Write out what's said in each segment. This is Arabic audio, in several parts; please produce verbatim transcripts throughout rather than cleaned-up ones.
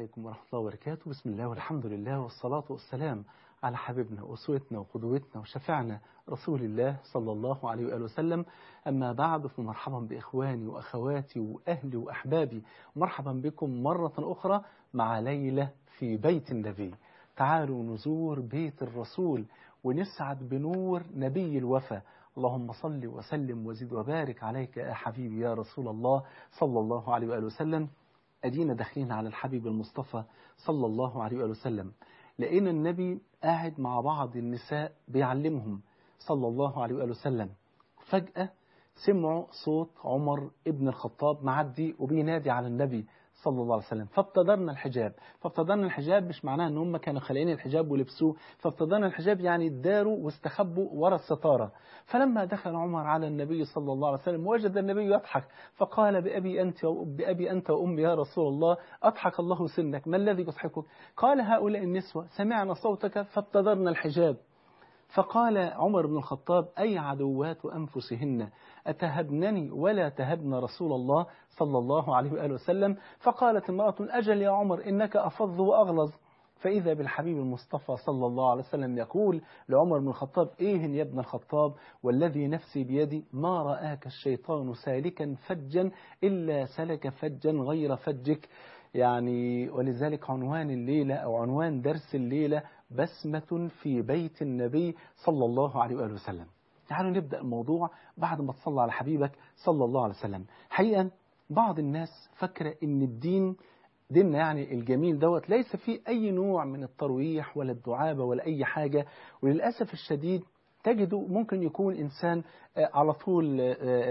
عليكم ورحمة الله وبركاته. بسم الله والحمد لله والصلاة والسلام على حبيبنا وأسوتنا وقدوتنا وشفعنا رسول الله صلى الله عليه وآله وسلم. أما بعد، فمرحبا بإخواني وأخواتي وأهلي وأحبابي، ومرحبا بكم مرة أخرى مع ليلة في بيت النبي. تعالوا نزور بيت الرسول ونسعد بنور نبي الوفا. اللهم صل وسلم وزد وبارك عليك يا حبيبي يا رسول الله صلى الله عليه وآله وسلم. أدينا داخلين على الحبيب المصطفى صلى الله عليه وآله وسلم. لقينا النبي قاعد مع بعض النساء بيعلمهم صلى الله عليه وآله وسلم. فجأة سمعوا صوت عمر ابن الخطاب معدي وبينادي على النبي صلى الله عليه وسلم. فابتدرنا الحجاب. فابتدرنا الحجاب مش معناه ان هم كانوا خالقين الحجاب ولبسوه، فابتدرنا الحجاب يعني اداروا واستخبوا ورا الستارة. فلما دخل عمر على النبي صلى الله عليه وسلم وجد النبي يضحك، فقال بأبي أنت بأبي أنت وأمي يا رسول الله، أضحك الله سنك، ما الذي يضحكك؟ قال هؤلاء النسوة سمعنا صوتك فابتدرنا الحجاب. فقال عمر بن الخطاب أي عدوات أنفسهن أتهبنني ولا تهبن رسول الله صلى الله عليه وآله وسلم؟ فقالت امرأة أجل يا عمر إنك أفظ وأغلظ. فإذا بالحبيب المصطفى صلى الله عليه وسلم يقول لعمر بن الخطاب إيه يا ابن الخطاب والذي نفسي بيدي ما رآك الشيطان سالكا فجا إلا سلك فجا غير فجك. يعني ولذلك عنوان الليلة أو عنوان درس الليلة بسمة في بيت النبي صلى الله عليه وآله وسلم. تعالوا نبدأ الموضوع بعد ما تصلى على حبيبك صلى الله عليه وسلم. حقيقة بعض الناس فكرة إن الدين ديننا يعني الجميل دوت ليس فيه أي نوع من الترويح ولا الدعابة ولا أي حاجة، وللأسف الشديد تجده ممكن يكون إنسان على طول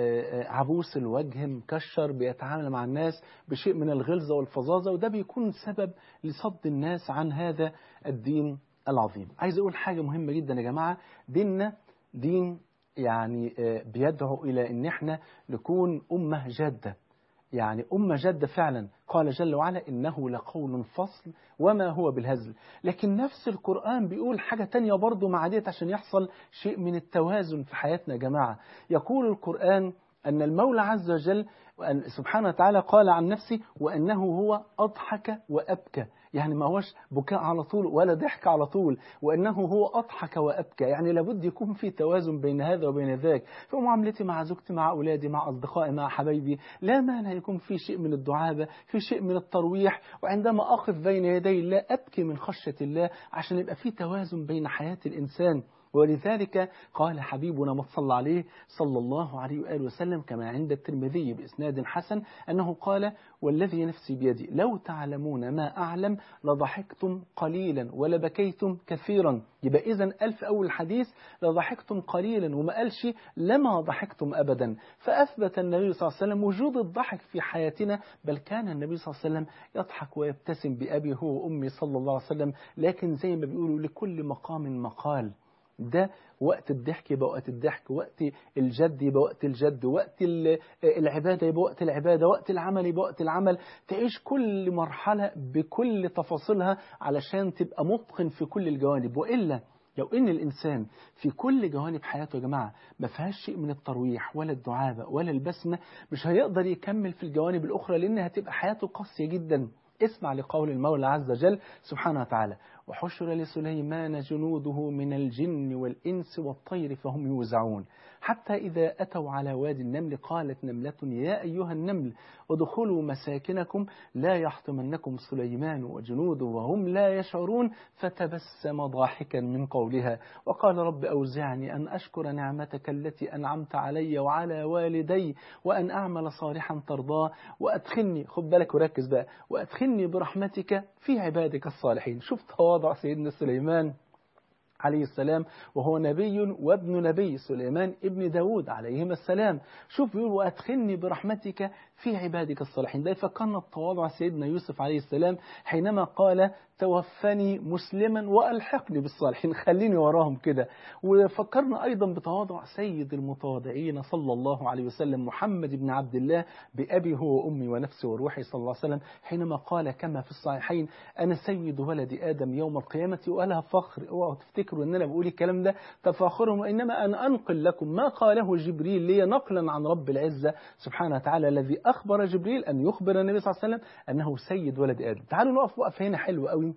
عبوس الوجه مكشر بيتعامل مع الناس بشيء من الغلظة والفظاظة، وده بيكون سبب لصد الناس عن هذا الدين العظيم. عايز أقول حاجة مهمة جدا يا جماعة، ديننا دين يعني بيدعو إلى إن احنا نكون أمة جادة، يعني أمة جادة فعلا. قال جل وعلا إنه لقول فصل وما هو بالهزل. لكن نفس القرآن بيقول حاجة تانية برضو مع ديت عشان يحصل شيء من التوازن في حياتنا يا جماعة. يقول القرآن أن المولى عز وجل سبحانه وتعالى قال عن نفسه وأنه هو أضحك وأبكى، يعني ما هوش بكاء على طول ولا ضحك على طول، وأنه هو أضحك وأبكى، يعني لابد يكون في توازن بين هذا وبين ذاك. في معاملتي مع زوجتي مع أولادي مع أصدقائي مع حبايبي لا مانع يكون في شيء من الدعابة، في شيء من الترويح، وعندما أقف بين يدي الله أبكي من خشية الله عشان يبقى في توازن بين حياة الإنسان. ولذلك قال حبيبنا ما صلى عليه صلى الله عليه وآله وسلم كما عند الترمذي بإسناد حسن أنه قال والذي نفسي بيدي لو تعلمون ما أعلم لضحكتم قليلا ولبكيتم كثيرا. يبقى إذن ألف أول الحديث لضحكتم قليلا وما قالش لما ضحكتم أبدا. فأثبت النبي صلى الله عليه وسلم وجود الضحك في حياتنا، بل كان النبي صلى الله عليه وسلم يضحك ويبتسم بأبي هو وأمي صلى الله عليه وسلم. لكن زي ما بيقولوا لكل مقام مقال، ده وقت الضحك يبقى وقت الضحك، وقت الجد يبقى وقت الجد، وقت العبادة يبقى وقت العبادة، وقت العمل يبقى وقت العمل. تعيش كل مرحلة بكل تفاصيلها علشان تبقى متقن في كل الجوانب. وإلا لو إن الإنسان في كل جوانب حياته يا جماعة ما فيهاش شيء من الترويح ولا الدعابة ولا البسمة، مش هيقدر يكمل في الجوانب الأخرى، لأنها هتبقى حياته قاسية جدا. اسمع لقول المولى عز وجل سبحانه وتعالى وحشر لسليمان جنوده من الجن والإنس والطير فهم يوزعون حتى إذا أتوا على وادي النمل قالت نملة يا أيها النمل ادخلوا مساكنكم لا يحطمنكم سليمان وجنوده وهم لا يشعرون فتبسم ضاحكا من قولها وقال رب أوزعني أن أشكر نعمتك التي أنعمت علي وعلى والدي وأن أعمل صالحا ترضاه وأدخلني، خد بالك وركز بقى، وأدخلني برحمتك في عبادك الصالحين. شوف تواضع سيدنا سليمان عليه السلام وهو نبي وابن نبي سليمان ابن داود عليهما السلام. شوف يقول وأدخلني برحمتك في عبادك الصالحين. ده يفكرنا بتواضع سيدنا يوسف عليه السلام حينما قال توفني مسلما وألحقني بالصالحين، خليني وراهم كده. وفكرنا أيضا بتواضع سيد المتواضعين صلى الله عليه وسلم محمد بن عبد الله بأبي هو وأمي ونفسي وروحي صلى الله عليه وسلم، حينما قال كما في الصحيحين: أنا سيد ولد آدم يوم القيامة ولا فخر. اوعوا تفتكروا أن أنا بقول الكلام ده تفاخرهم، وإنما أنا أنقل لكم ما قاله جبريل لي نقلا عن رب العزة سبحانه وتعالى، الذي أخبر جبريل أن يخبر النبي صلى الله عليه وسلم أنه سيد ولد آدم. تعالوا نقف وقف هنا حلو قوي.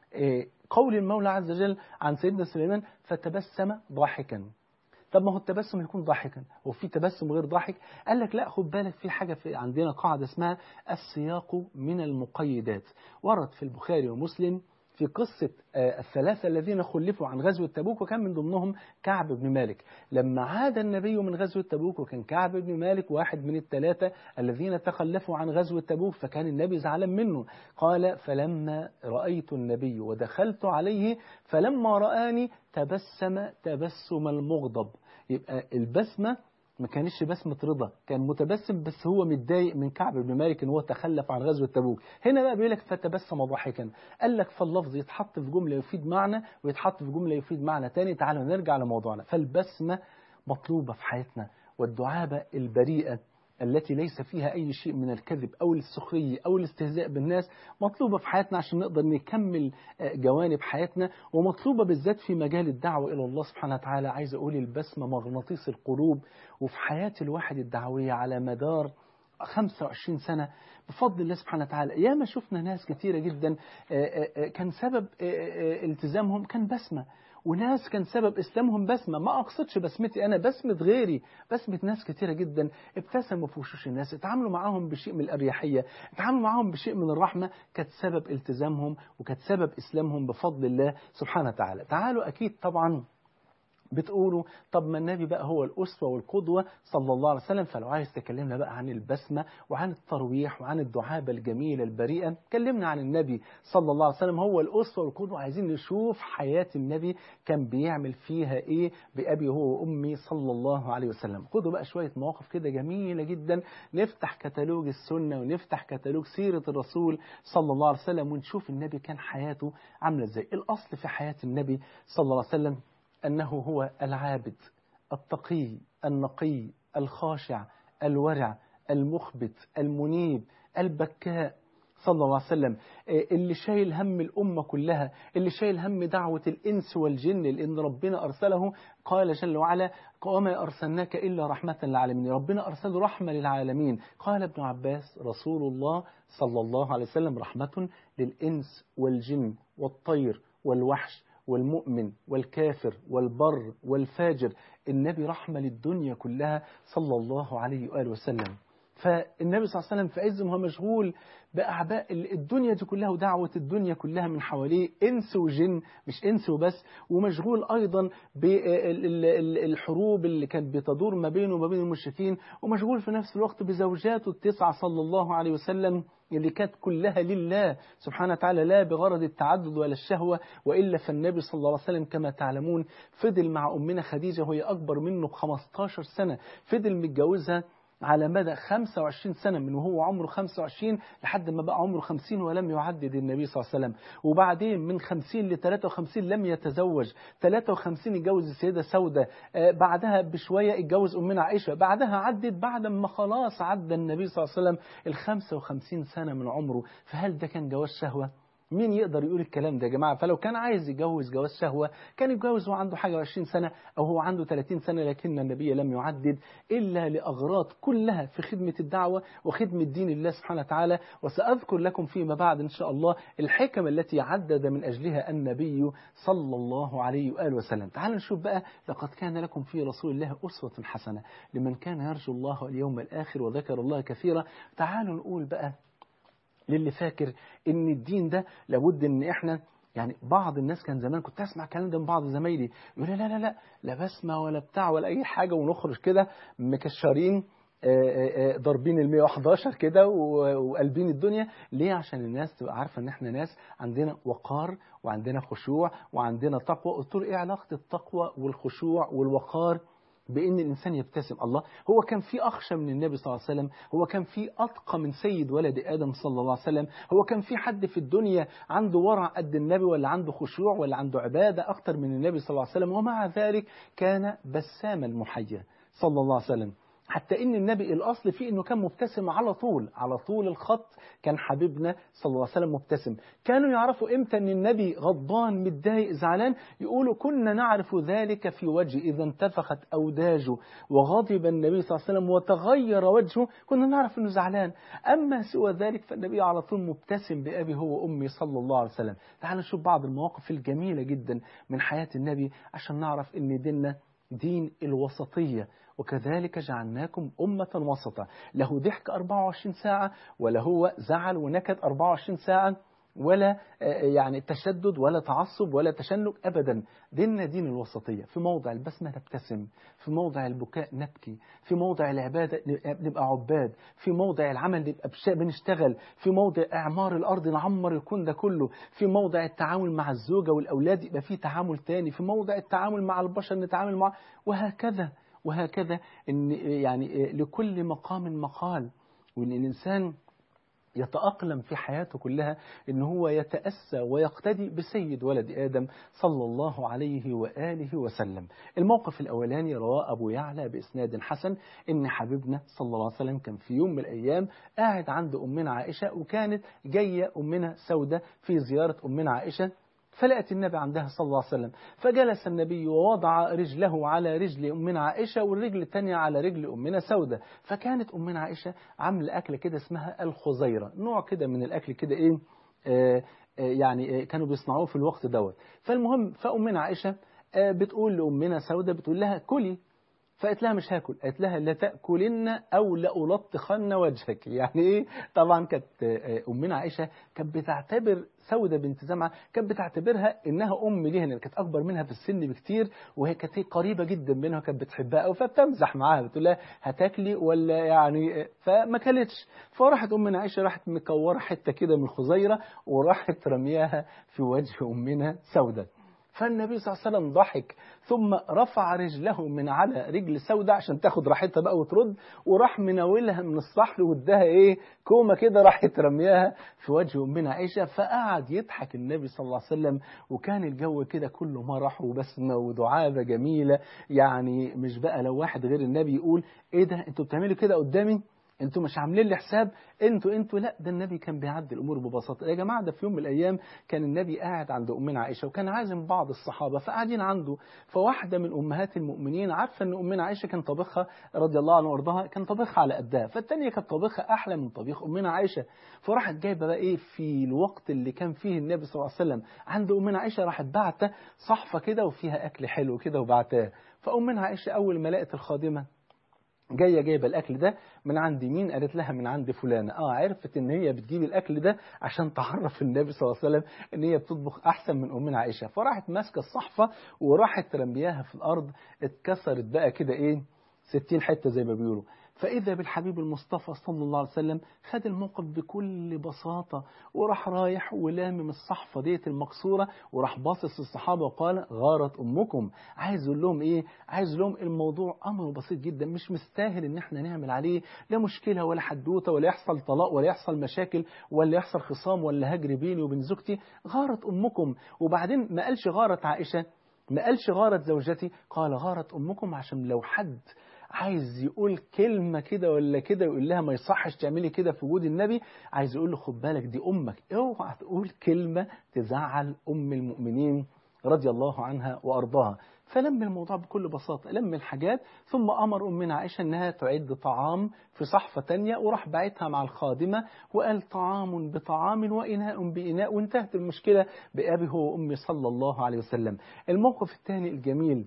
قول المولى عز وجل عن سيدنا سليمان: فتبسم ضاحكا. طب ما هو التبسم يكون ضاحكا، وفي تبسم غير ضاحك؟ قال لك لا، خد بالك، في حاجة في عندنا قاعدة اسمها السياق من المقيدات. ورد في البخاري ومسلم في قصة الثلاثة الذين خلفوا عن غزوة تبوك، وكان من ضمنهم كعب بن مالك. لما عاد النبي من غزوة تبوك، وكان كعب بن مالك واحد من الثلاثة الذين تخلفوا عن غزوة تبوك، فكان النبي زعلان منه. قال: فلما رأيت النبي ودخلت عليه فلما رآني تبسم تبسم المغضب. يبقى البسمة ما كانش بسمة رضا، كان متبسم، بس هو متضايق من كعب بن مالك ان هو تخلف عن غزوة تبوك. هنا بقى بيقول لك فتبسم ضاحكا. قال لك فاللفظ يتحط في جملة يفيد معنى، ويتحط في جملة يفيد معنى تاني. تعالوا نرجع لموضوعنا. فالبسمة مطلوبة في حياتنا، والدعابة البريئة التي ليس فيها أي شيء من الكذب أو السخرية أو الاستهزاء بالناس مطلوبة في حياتنا عشان نقدر نكمل جوانب حياتنا، ومطلوبة بالذات في مجال الدعوة إلى الله سبحانه وتعالى. عايز أقول البسمة مغناطيس القلوب. وفي حياة الواحد الدعوية على مدار خمسة وعشرين سنة بفضل الله سبحانه وتعالى، ياما شفنا ناس كثيرة جدا كان سبب التزامهم كان بسمة، وناس كان سبب إسلامهم بسمة. ما أقصدش بسمتي أنا، بسمة غيري، بسمة ناس كتيرة جدا ابتسموا في وشوش الناس، اتعاملوا معاهم بشيء من الأريحية، اتعاملوا معاهم بشيء من الرحمة، كانت سبب التزامهم وكانت سبب إسلامهم بفضل الله سبحانه وتعالى. تعالوا أكيد طبعا بتقولوا طب ما النبي بقى هو الأسوة والقدوة صلى الله عليه وسلم، فلو عايز تكلمنا بقى عن البسمة وعن الترويح وعن الدعابة الجميلة البريئة، كلمنا عن النبي صلى الله عليه وسلم هو الأسوة والقدوة. عايزين نشوف حياة النبي كان بيعمل فيها إيه بأبي هو وأمي صلى الله عليه وسلم. خدوا بقى شوية مواقف كده جميلة جدا، نفتح كتالوج السنة ونفتح كتالوج سيرة الرسول صلى الله عليه وسلم ونشوف النبي كان حياته عاملة إزاي. الأصل في حياة النبي صلى الله عليه وسلم أنه هو العابد التقي النقي الخاشع الورع المخبت المنيب البكاء صلى الله عليه وسلم، اللي شايل هم الأمة كلها، اللي شايل هم دعوة الإنس والجن، لأن ربنا أرسله قال جل وعلا: وما أرسلناك إلا رحمة للعالمين. ربنا أرسله رحمة للعالمين. قال ابن عباس: رسول الله صلى الله عليه وسلم رحمة للإنس والجن والطير والوحش والمؤمن والكافر والبر والفاجر. النبي رحمة للدنيا كلها صلى الله عليه وآله وسلم. فالنبي صلى الله عليه وسلم في عز ما هو مشغول بأعباء الدنيا دي كلها ودعوة الدنيا كلها من حواليه، إنس وجن، مش إنس وبس، ومشغول أيضا بالحروب اللي كانت بتدور ما بينه وما بين المشركين، ومشغول في نفس الوقت بزوجاته التسعة صلى الله عليه وسلم اللي كانت كلها لله سبحانه وتعالى، لا بغرض التعدد ولا الشهوة. وإلا فالنبي صلى الله عليه وسلم كما تعلمون فضل مع أمنا خديجة وهي أكبر منه ب خمستاشر سنة، فضل متجوزها على مدى خمسة وعشرين سنة، من وهو عمره خمسة وعشرين لحد ما بقى عمره خمسين ولم يعدد النبي صلى الله عليه وسلم. وبعدين من خمسين ل ثلاثة وخمسين لم يتزوج، ثلاثة وخمسين اتجوز السيدة سودة، آه بعدها بشوية اتجوز أمنا عائشة، بعدها عدت بعد ما خلاص عدى النبي صلى الله عليه وسلم ال خمسة وخمسين سنة من عمره. فهل ده كان جواز شهوة؟ مين يقدر يقول الكلام ده يا جماعة؟ فلو كان عايز يتجوز جواز شهوة كان يتجوز وهو عنده حاجة وعشرين سنة أو هو عنده ثلاثين سنة، لكن النبي لم يعدد إلا لأغراض كلها في خدمة الدعوة وخدمة دين الله سبحانه وتعالى. وسأذكر لكم فيما بعد إن شاء الله الحكم التي عدد من أجلها النبي صلى الله عليه وآله وسلم. تعالوا نشوف بقى: لقد كان لكم في رسول الله أسوة حسنة لمن كان يرجو الله واليوم الآخر وذكر الله كثيرا. تعالوا نقول بقى للي فاكر ان الدين ده لابد ان احنا، يعني بعض الناس كان زمان كنت اسمع الكلام ده من بعض زمايلي يقول لا لا لا لا بسمة ولا بتاع ولا اي حاجة، ونخرج كده مكشرين ضاربين ال مية وحداشر كده وقلبين الدنيا. ليه؟ عشان الناس تبقى عارفة ان احنا ناس عندنا وقار وعندنا خشوع وعندنا تقوى. قلت له ايه علاقة التقوى والخشوع والوقار بأن الإنسان يبتسم. الله، هو كان في أخشى من النبي صلى الله عليه وسلم؟ هو كان في أتقى من سيد ولد آدم صلى الله عليه وسلم؟ هو كان في حد في الدنيا عنده ورع قد النبي، ولا عنده خشوع، ولا عنده عبادة أكتر من النبي صلى الله عليه وسلم؟ ومع ذلك كان بساما محيا صلى الله عليه وسلم. حتى إن النبي الأصل فيه إنه كان مبتسم على طول، على طول الخط كان حبيبنا صلى الله عليه وسلم مبتسم. كانوا يعرفوا إمتى إن النبي غضبان متضايق زعلان، يقولوا كنا نعرف ذلك في وجهه إذا انتفخت أوداجه وغضب النبي صلى الله عليه وسلم وتغير وجهه، كنا نعرف إنه زعلان. أما سوى ذلك فالنبي على طول مبتسم بأبي هو وأمي صلى الله عليه وسلم. تعالوا نشوف بعض المواقف الجميلة جدا من حياة النبي عشان نعرف إن ديننا دين الوسطية. وكذلك جعلناكم أمة وسطا، له ضحك أربعة وعشرين ساعة، ولا هو زعل ونكد أربعة وعشرين ساعة، ولا يعني تشدد ولا تعصب ولا تشنج أبدا. ديننا دين الوسطية. في موضع البسمة نبتسم، في موضع البكاء نبكي، في موضع العبادة نبقى عباد، في موضع العمل نبقى بنشتغل، في موضع إعمار الأرض نعمر الكون ده كله، في موضع التعامل مع الزوجة والأولاد يبقى في تعامل تاني، في موضع التعامل مع البشر نتعامل مع، وهكذا وهكذا. إن يعني لكل مقام مقال، وإن الإنسان يتأقلم في حياته كلها إن هو يتأسى ويقتدي بسيد ولد آدم صلى الله عليه وآله وسلم. الموقف الأولاني رواه أبو يعلى بإسناد حسن إن حبيبنا صلى الله عليه وسلم كان في يوم من الأيام قاعد عند أمنا عائشة، وكانت جاية أمنا سودة في زيارة أمنا عائشة، فلقت النبي عندها صلى الله عليه وسلم، فجلس النبي ووضع رجله على رجل أمنا عائشة والرجل الثانية على رجل أمنا سودة. فكانت أمنا عائشة عاملة أكلة كده اسمها الخزيرة، نوع كده من الأكل كده إيه آه آه يعني آه كانوا بيصنعوه في الوقت دوت. فالمهم فأمنا عائشة آه بتقول لأمنا سودة، بتقول لها كلي، فقالت لها مش هاكل. قالت لها لا تأكلن أو لألطخن وجهك. يعني إيه؟ طبعا كانت أمنا عائشة كانت بتعتبر سودة بنت زمعة، كانت بتعتبرها إنها أم ليها، كانت أكبر منها في السن بكتير، وهي كانت قريبة جدا منها، كانت بتحبها أو فبتمزح معاها، بتقول لها هتاكلي ولا يعني، فما كلتش. فراحت أمنا عائشة راحت مكورة حتة كده من الخزيرة وراحت رمياها في وجه أمنا سودة. فالنبي صلى الله عليه وسلم ضحك، ثم رفع رجله من على رجل سودة عشان تاخد راحتها بقى وترد، وراح مناولها من الصحن واداها ايه كومه كده، راحت رمياها في وجه امنا عائشه. فقعد يضحك النبي صلى الله عليه وسلم، وكان الجو كده كله مرح وبسمه ودعابه جميله. يعني مش بقى لو واحد غير النبي يقول ايه ده انتوا بتعملوا كده قدامي، انتوا مش عاملين لي حساب، انتوا انتوا لا، ده النبي كان بيعدي الامور ببساطه. يا جماعه ده في يوم من الايام كان النبي قاعد عند امنا عائشه، وكان عازم بعض الصحابه فقاعدين عنده، فواحده من امهات المؤمنين عارفه ان امنا عائشه كان طبخها رضي الله عنها وارضاها، كان طبخها على قدها، فالثانيه كانت طبخها احلى من طبيخ امنا عائشه. فراحت جايبه بقى ايه في الوقت اللي كان فيه النبي صلى الله عليه وسلم عند امنا عائشه، راحت بعته صحفه كده وفيها اكل حلو كده وبعتها. فامنا عائشه اول ما لقت الخادمه جايه جايبه الاكل ده من عند مين، قالت لها من عند فلانه. اه عرفت ان هي بتجيب الاكل ده عشان تعرف النبي صلى الله عليه وسلم ان هي بتطبخ احسن من امنا عائشه. فراحت ماسكه الصحفه وراحت رمياها في الارض، اتكسرت بقى كده ايه ستين حته زي ما بيقولوا. فإذا بالحبيب المصطفى صلى الله عليه وسلم خد الموقف بكل بساطة، وراح رايح ولامم الصحفة ديت المكسورة، وراح باصص للصحابة وقال غارت أمكم. عايز يقول لهم إيه؟ عايز يقول لهم الموضوع أمر بسيط جدا، مش مستاهل إن احنا نعمل عليه لا مشكلة ولا حدوتة ولا يحصل طلاق ولا يحصل مشاكل ولا يحصل خصام ولا هجر بيني وبين زوجتي. غارت أمكم. وبعدين ما قالش غارت عائشة، ما قالش غارت زوجتي، قال غارت أمكم، عشان لو حد عايز يقول كلمة كده ولا كده يقول لها ما يصحش تعملي كده في وجود النبي، عايز يقول له خد بالك دي أمك، اوعى تقول كلمة تزعل أم المؤمنين رضي الله عنها وأرضاها. فلم الموضوع بكل بساطة، لم الحاجات، ثم أمر أمنا عائشة أنها تعد طعام في صحفة تانية، وراح بعتها مع الخادمة وقال طعام بطعام وإناء بإناء، وانتهت المشكلة بأبي هو وأمي صلى الله عليه وسلم. الموقف الثاني الجميل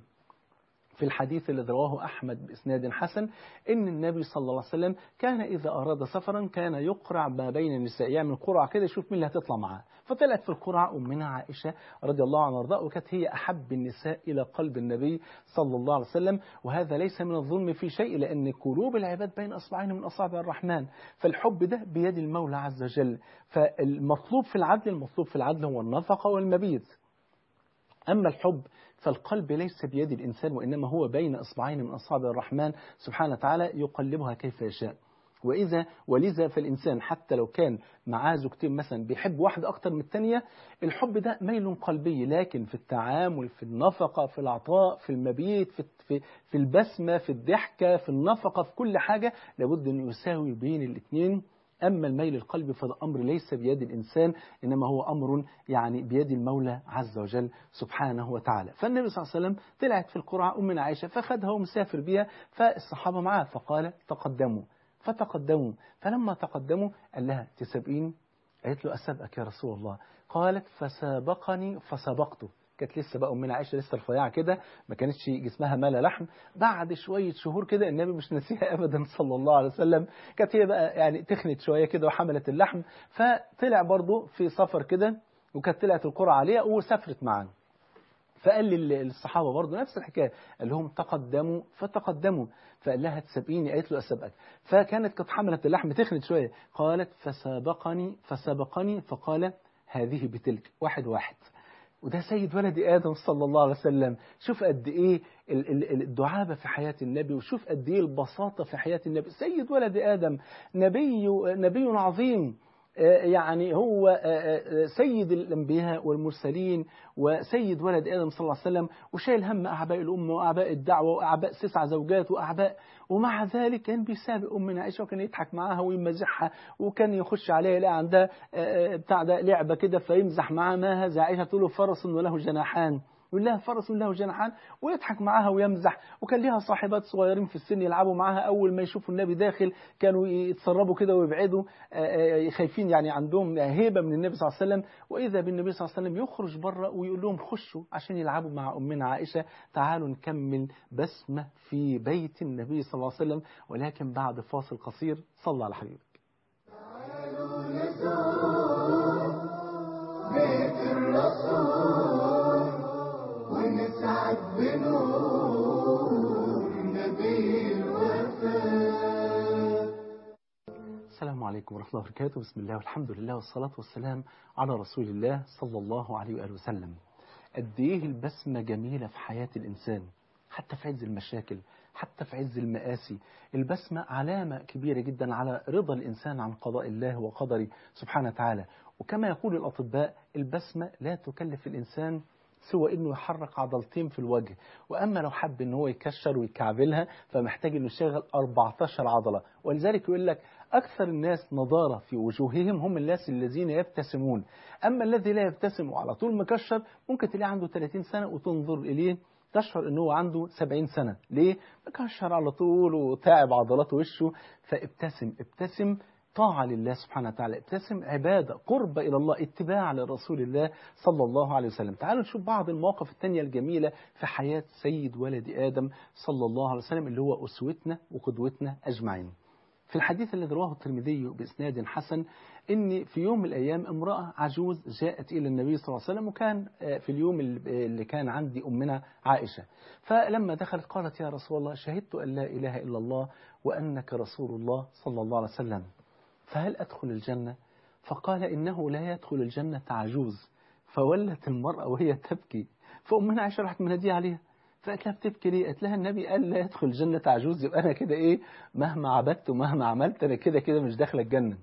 في الحديث الذي رواه أحمد بإسناد حسن إن النبي صلى الله عليه وسلم كان إذا أراد سفرا كان يقرع ما بين النساء، يعمل قرعة كده يشوف مين اللي هتطلع معاه. فطلعت في القرعة أمنا عائشة رضي الله عنها وارضاها، وكانت هي أحب النساء إلى قلب النبي صلى الله عليه وسلم. وهذا ليس من الظلم في شيء، لأن قلوب العباد بين أصبعين من أصابع الرحمن، فالحب ده بيد المولى عز وجل. فالمطلوب في العدل، المطلوب في العدل هو النفقة والمبيت. أما الحب فالقلب ليس بيد الإنسان، وإنما هو بين إصبعين من أصابع الرحمن سبحانه وتعالى يقلبها كيف يشاء. وإذا ولذا فالإنسان حتى لو كان معاه زوجتين مثلا بيحب واحدة أكتر من الثانية، الحب ده ميل قلبي، لكن في التعامل، في النفقة، في العطاء، في المبيت، في في في البسمة، في الضحكة، في النفقة، في كل حاجة لابد أن يساوي بين الاثنين. أما الميل القلبي فده أمر ليس بيد الإنسان، إنما هو أمر يعني بيد المولى عز وجل سبحانه وتعالى. فالنبي صلى الله عليه وسلم طلعت في القرعة أمنا عائشة فخدها ومسافر بها، فالصحابة معاه فقال تقدموا، فتقدموا. فلما تقدموا قال لها تسابقين؟ قالت له أسابقك يا رسول الله. قالت فسابقني فسبقته. كانت لسه بقى أمنا عائشة لسه رفيعة كده، ما كانتش جسمها مال لحم. بعد شوية شهور كده النبي مش نسيها أبدا صلى الله عليه وسلم، كانت هي بقى يعني تخنت شوية كده وحملت اللحم، فطلع برضه في سفر كده، وكانت طلعت القرعة عليها وسافرت معانا. فقال للصحابة برضه نفس الحكاية، قال لهم تقدموا فتقدموا. فقال لها تسابقيني؟ قالت له أسابقك. فكانت قد حملت اللحم تخنت شوية. قالت فسابقني فسبقني فقال هذه بتلك، واحد واحد. وده سيد ولد آدم صلى الله عليه وسلم. شوف قد إيه الدعابة في حياة النبي، وشوف قد إيه البساطة في حياة النبي. سيد ولد آدم، نبي نبي عظيم، يعني هو سيد الأنبياء والمرسلين وسيد ولد آدم صلى الله عليه وسلم، وشايل هم أعباء الأمة وأعباء الدعوة وأعباء تسع زوجات وأعباء، ومع ذلك كان بيسابق أمنا عائشة وكان يضحك معاها ويمزحها، وكان يخش عليها يلاقي عندها بتاع ده لعبة كده فيمزح معاها، ما هذا؟ عائشة تقول له فرس وله جناحان، يقول لها فرس له جناحان، ويضحك معاها ويمزح. وكان ليها صاحبات صغيرين في السن يلعبوا معاها، أول ما يشوفوا النبي داخل كانوا يتسربوا كده ويبعدوا، خايفين يعني عندهم هيبة من النبي صلى الله عليه وسلم. وإذا بالنبي صلى الله عليه وسلم يخرج بره ويقول لهم خشوا عشان يلعبوا مع أمنا عائشة، تعالوا نكمل بسمة في بيت النبي صلى الله عليه وسلم، ولكن بعد فاصل قصير. صلى على حبيبك. تعالوا نزور بيت الرسول ونسعد بنور نبي الوفاء. السلام عليكم ورحمة الله وبركاته. بسم الله والحمد لله والصلاة والسلام على رسول الله صلى الله عليه وآله وسلم. قد إيه البسمة جميلة في حياة الإنسان، حتى في عز المشاكل، حتى في عز المآسي. البسمة علامة كبيرة جدا على رضا الإنسان عن قضاء الله وقدره سبحانه وتعالى. وكما يقول الأطباء البسمة لا تكلف الإنسان سوى إنه يحرك عضلتين في الوجه، وأما لو حب إنه هو يكشر ويكعبلها فمحتاج إنه يشغل أربعة عشر عضلة. ولذلك يقول لك أكثر الناس نضارة في وجوههم هم الناس الذين يبتسمون، أما الذي لا يبتسم وعلى طول مكشر ممكن تلاقيه عنده ثلاثين سنة وتنظر إليه تشعر إنه عنده سبعين سنة. ليه؟ مكشر على طول وتعب عضلات وشه. فابتسم، ابتسم طاعة لله سبحانه وتعالى، ابتسم عبادة، قرب إلى الله، اتباع لرسول الله صلى الله عليه وسلم. تعالوا نشوف بعض المواقف التانية الجميلة في حياة سيد ولد آدم صلى الله عليه وسلم اللي هو أسوتنا وقدوتنا أجمعين. في الحديث الذي رواه الترمذي بإسناد حسن إن في يوم من الأيام امرأة عجوز جاءت إلى النبي صلى الله عليه وسلم، وكان في اليوم اللي كان عندي أمنا عائشة. فلما دخلت قالت يا رسول الله شهدت أن لا إله إلا الله وأنك رسول الله صلى الله عليه وسلم، فهل أدخل الجنة؟ فقال إنه لا يدخل الجنة عجوز. فولت المرأة وهي تبكي، فأمنا عائشة راحت منادية عليها فقالت لها بتبكي ليه؟ قالت لها النبي قال لا يدخل الجنة عجوز، يبقى أنا كده إيه مهما عبدت ومهما عملت أنا كده كده مش داخل الجنة.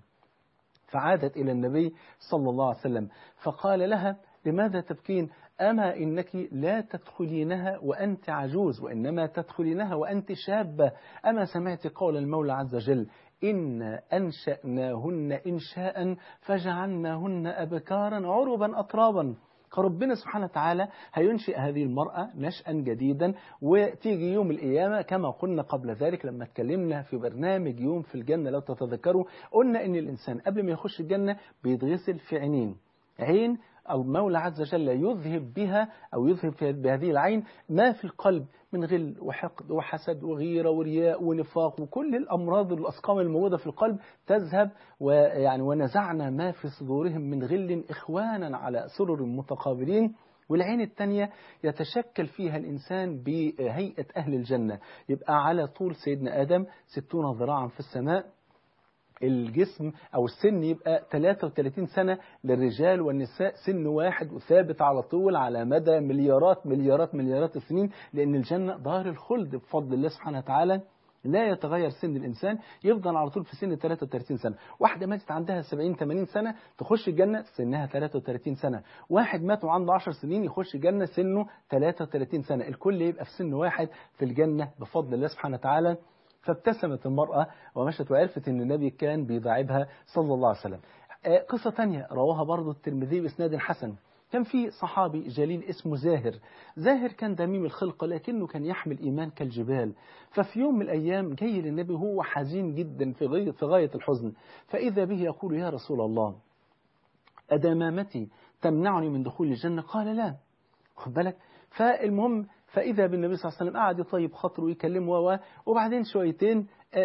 فعادت إلى النبي صلى الله عليه وسلم فقال لها لماذا تبكين؟ أما إنك لا تدخلينها وأنت عجوز، وإنما تدخلينها وأنت شابة. أما سمعت قول المولى عز وجل إن أنشأناهن إنشاء فجعلناهن أبكارا عربا أترابا. فربنا سبحانه وتعالى هينشئ هذه المرأة نشأا جديدا، وتيجي يوم القيامة كما قلنا قبل ذلك لما اتكلمنا في برنامج يوم في الجنة لو تتذكروا، قلنا إن الإنسان قبل ما يخش الجنة بيتغسل في عينين، عين المولى عز وجل يذهب بها أو يذهب بهذه العين ما في القلب من غل وحقد وحسد وغيرة ورياء ونفاق وكل الأمراض والأسقام الموجودة في القلب تذهب، ويعني ونزعنا ما في صدورهم من غل إخوانا على سرر متقابلين. والعين الثانية يتشكل فيها الإنسان بهيئة أهل الجنة، يبقى على طول سيدنا آدم ستون ذراعا في السماء، الجسم أو السن يبقى ثلاثة وثلاثين سنة للرجال والنساء، سن واحد وثابت على طول على مدى مليارات مليارات مليارات السنين، لأن الجنة دار الخلد بفضل الله سبحانه وتعالى، لا يتغير سن الإنسان، يفضل على طول في سن ثلاثة وثلاثين سنة. واحدة ماتت عندها سبعين ثمانين سنة تخش الجنة سنها ثلاثة وثلاثين سنة، واحد مات وعنده عشر سنين يخش الجنة سنه ثلاثة وثلاثين سنة، الكل يبقى في سن واحد في الجنة بفضل الله سبحانه وتعالى. فابتسمت المرأة ومشت وعرفت أن النبي كان بيداعبها صلى الله عليه وسلم. قصة تانية رواها برضو الترمذي بإسناد حسن، كان في صحابي جليل اسمه زاهر. زاهر كان دميم الخلقة لكنه كان يحمل إيمان كالجبال. ففي يوم من الأيام جاي للنبي وهو حزين جدا في غاية, في غاية الحزن، فإذا به يقول يا رسول الله أدمامتي تمنعني من دخول الجنة؟ قال لا. خد بالك. فالمهم فإذا بالنبي صلى الله عليه وسلم قعد يطيب خاطره ويكلمه، وبعدين شويتين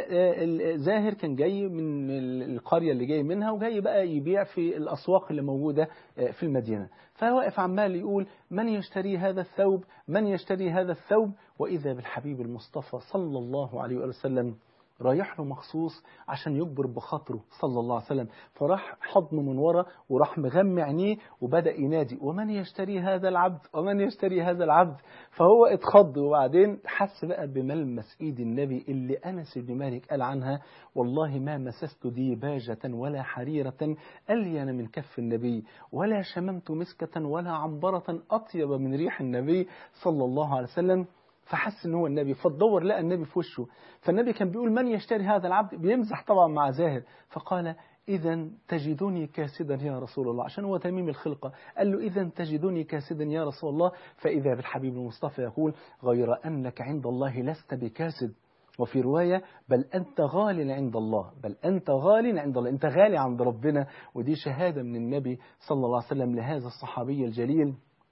زاهر كان جاي من القرية اللي جاي منها وجاي بقى يبيع في الأسواق اللي موجودة في المدينة، فواقف عمال يقول من يشتري هذا الثوب من يشتري هذا الثوب، وإذا بالحبيب المصطفى صلى الله عليه وسلم رايح له مخصوص عشان يجبر بخاطره صلى الله عليه وسلم، فراح حضنه من ورا وراح مغمى عينيه وبدأ ينادي ومن يشتري هذا العبد ومن يشتري هذا العبد. فهو اتخض وبعدين حس بقى بملمس ايد النبي اللي أنس بن مالك قال عنها والله ما مسست ديباجة ولا حريرة ألين من كف النبي ولا شممت مسكة ولا عنبرة أطيب من ريح النبي صلى الله عليه وسلم. فحس ان هو النبي، فتدور لقى النبي في وشه، فالنبي كان بيقول من يشتري هذا العبد، بيمزح طبعا مع زاهر، فقال إذا تجدني كاسدا يا رسول الله، عشان هو تميم الخلقة، قال له إذا تجدني كاسدا يا رسول الله. فإذا بالحبيب المصطفى يقول غير أنك عند الله لست بكاسد، وفي رواية بل أنت غال عند الله، بل أنت غال عند الله، أنت غالي عند ربنا. ودي شهادة من النبي صلى الله عليه وسلم لهذا الصحابي الجليل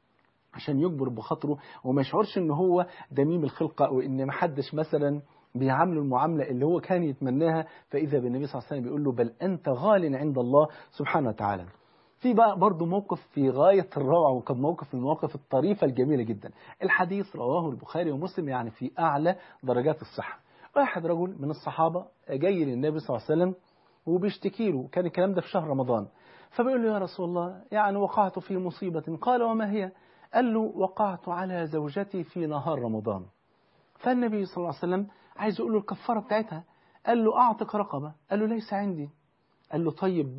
عشان يجبر بخاطره وما يشعرش ان هو دميم الخلقة وان ما حدش مثلا بيعامله المعاملة اللي هو كان يتمناها. فإذا بالنبي صلى الله عليه وسلم بيقول له بل أنت غال عند الله سبحانه وتعالى. في بقى برضو موقف في غاية الروعة، وكان موقف من المواقف الطريفة الجميلة جدا. الحديث رواه البخاري ومسلم، يعني في أعلى درجات الصحة. واحد رجل من الصحابة جاي للنبي صلى الله عليه وسلم وبيشتكي له، كان الكلام ده في شهر رمضان، فبيقول له يا رسول الله يعني وقعت في مصيبة. قال وما هي؟ قال له وقعت على زوجتي في نهار رمضان. فالنبي صلى الله عليه وسلم عايز يقول له الكفارة بتاعتها، قال له أعتق رقبة، قال له ليس عندي. قال له طيب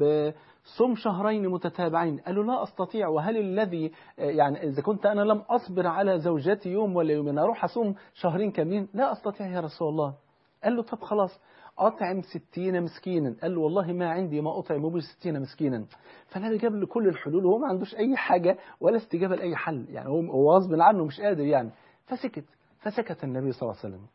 صم شهرين متتابعين، قال له لا أستطيع، وهل الذي يعني إذا كنت أنا لم أصبر على زوجتي يوم ولا يومين أروح أصوم شهرين كاملين؟ لا أستطيع يا رسول الله. قال له طب خلاص أطعم ستين مسكينا. قال له والله ما عندي ما أطعم به ستين مسكينا. فالنبي جاب له كل الحلول وهو ما عندوش أي حاجة ولا استجابة لأي حل، يعني هو غصب عنه مش قادر يعني. فسكت فسكت النبي صلى الله عليه وسلم.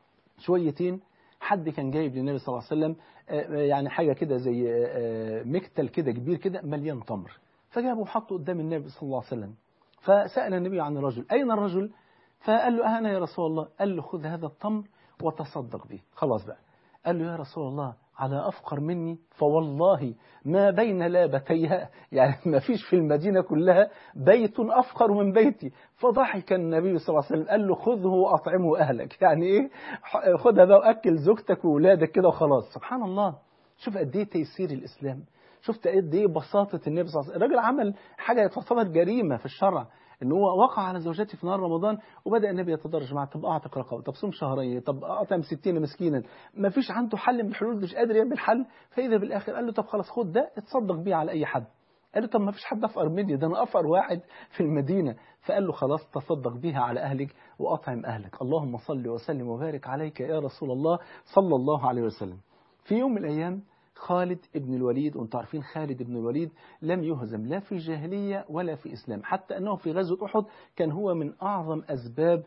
شويتين حد كان جايب للنبي صلى الله عليه وسلم يعني حاجة كده زي مكتل كده كبير كده مليان تمر، فجابه وحطه قدام النبي صلى الله عليه وسلم. فسأل النبي عن الرجل، أين الرجل؟ فقال له أنا يا رسول الله. قال له خذ هذا التمر وتصدق به. خلاص بقى. قال له يا رسول الله على أفقر مني؟ فوالله ما بين لابتيها، يعني ما فيش في المدينة كلها بيت أفقر من بيتي. فضحك النبي صلى الله عليه وسلم قال له خذه وأطعمه أهلك، يعني إيه خذها بقى وأكل زوجتك وولادك كده وخلاص. سبحان الله، شوف قد إيه تيسير الإسلام، شفت قد إيه بساطة النبي صلى الله عليه وسلم. الراجل عمل حاجة تعتبر جريمة في الشرع، ان هو وقع على زوجته في نهار رمضان، وبدأ النبي يتدرج معه، طب اعتق رقبه، طب صوم شهرين، طب اطعم ستين مسكينا. ما فيش عنده حل من الحلول، مش قادر يعمل حل. فاذا بالاخر قال له طب خلاص خد ده اتصدق بيه على اي حد. قال له طب ما فيش حد افقر مني، ده انا افقر واحد في المدينه. فقال له خلاص تصدق بيها على اهلك واطعم اهلك. اللهم صل وسلم وبارك عليك يا رسول الله صلى الله عليه وسلم. في يوم من الايام خالد ابن الوليد، وانتم عارفين خالد ابن الوليد لم يهزم لا في جاهلية ولا في إسلام، حتى أنه في غزوة أحد كان هو من أعظم أسباب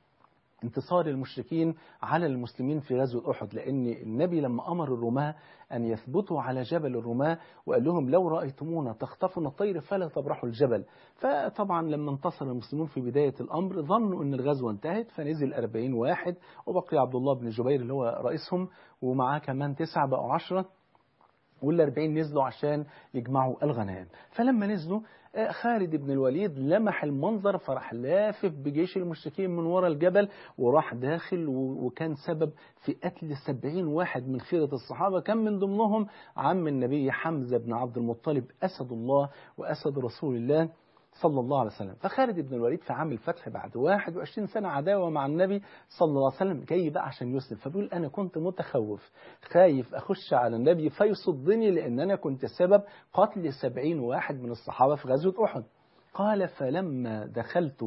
انتصار المشركين على المسلمين في غزوة أحد، لأن النبي لما أمر الرماة أن يثبتوا على جبل الرماة وقال لهم لو رأيتمونا تخطفنا الطير فلا تبرحوا الجبل. فطبعا لما انتصر المسلمون في بداية الأمر ظنوا أن الغزوة انتهت، فنزل أربعين واحد وبقي عبد الله بن جبير اللي هو رئيسهم ومعاه كمان تسعة بقوا عشرة، والأربعين نزلوا عشان يجمعوا الغنائم. فلما نزلوا خالد بن الوليد لمح المنظر فراح لافف بجيش المشركين من وراء الجبل وراح داخل، وكان سبب في قتل سبعين واحد من خيرة الصحابة، كان من ضمنهم عم النبي حمزة بن عبد المطلب أسد الله وأسد رسول الله صلى الله عليه وسلم. فخالد بن الوليد في عام الفتح بعد واحد وعشرين سنة عداوة مع النبي صلى الله عليه وسلم جاي بقى عشان يسلم، فبيقول أنا كنت متخوف خايف أخش على النبي فيصدني، لأن أنا كنت سبب قتل سبعين واحد من الصحابة في غزوة أحد. قال فلما دخلت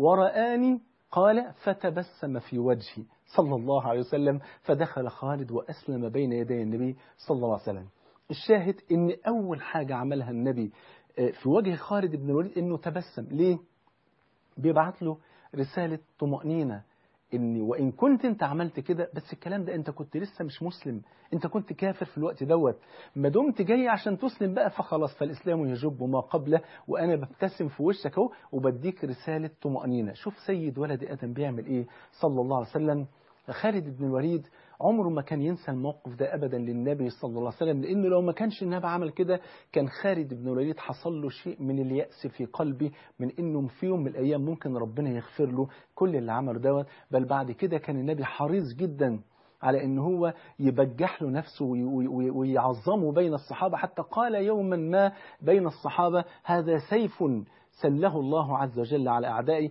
ورآني قال فتبسم في وجهي صلى الله عليه وسلم، فدخل خالد وأسلم بين يدي النبي صلى الله عليه وسلم. الشاهد إن أول حاجة عملها النبي في وجه خالد بن الوليد إنه تبسم. ليه؟ بيبعت له رسالة طمأنينة، إن وإن كنت أنت عملت كده بس الكلام ده أنت كنت لسه مش مسلم، أنت كنت كافر في الوقت دوت، ما دمت جاي عشان تسلم بقى فخلاص، فالإسلام يجب ما قبله، وأنا ببتسم في وشك أهو وبديك رسالة طمأنينة. شوف سيد ولد آدم بيعمل إيه صلى الله عليه وسلم. خالد بن الوليد عمره ما كان ينسى الموقف ده أبدا للنبي صلى الله عليه وسلم، لأنه لو ما كانش النبي عمل كده كان خالد بن الوليد حصل له شيء من اليأس في قلبي من إنه في يوم من الأيام ممكن ربنا يغفر له كل اللي عمله دوت. بل بعد كده كان النبي حريص جدا على إن هو يبجح له نفسه ويعظمه بين الصحابة، حتى قال يوما ما بين الصحابة هذا سيف سله الله عز وجل على أعدائي،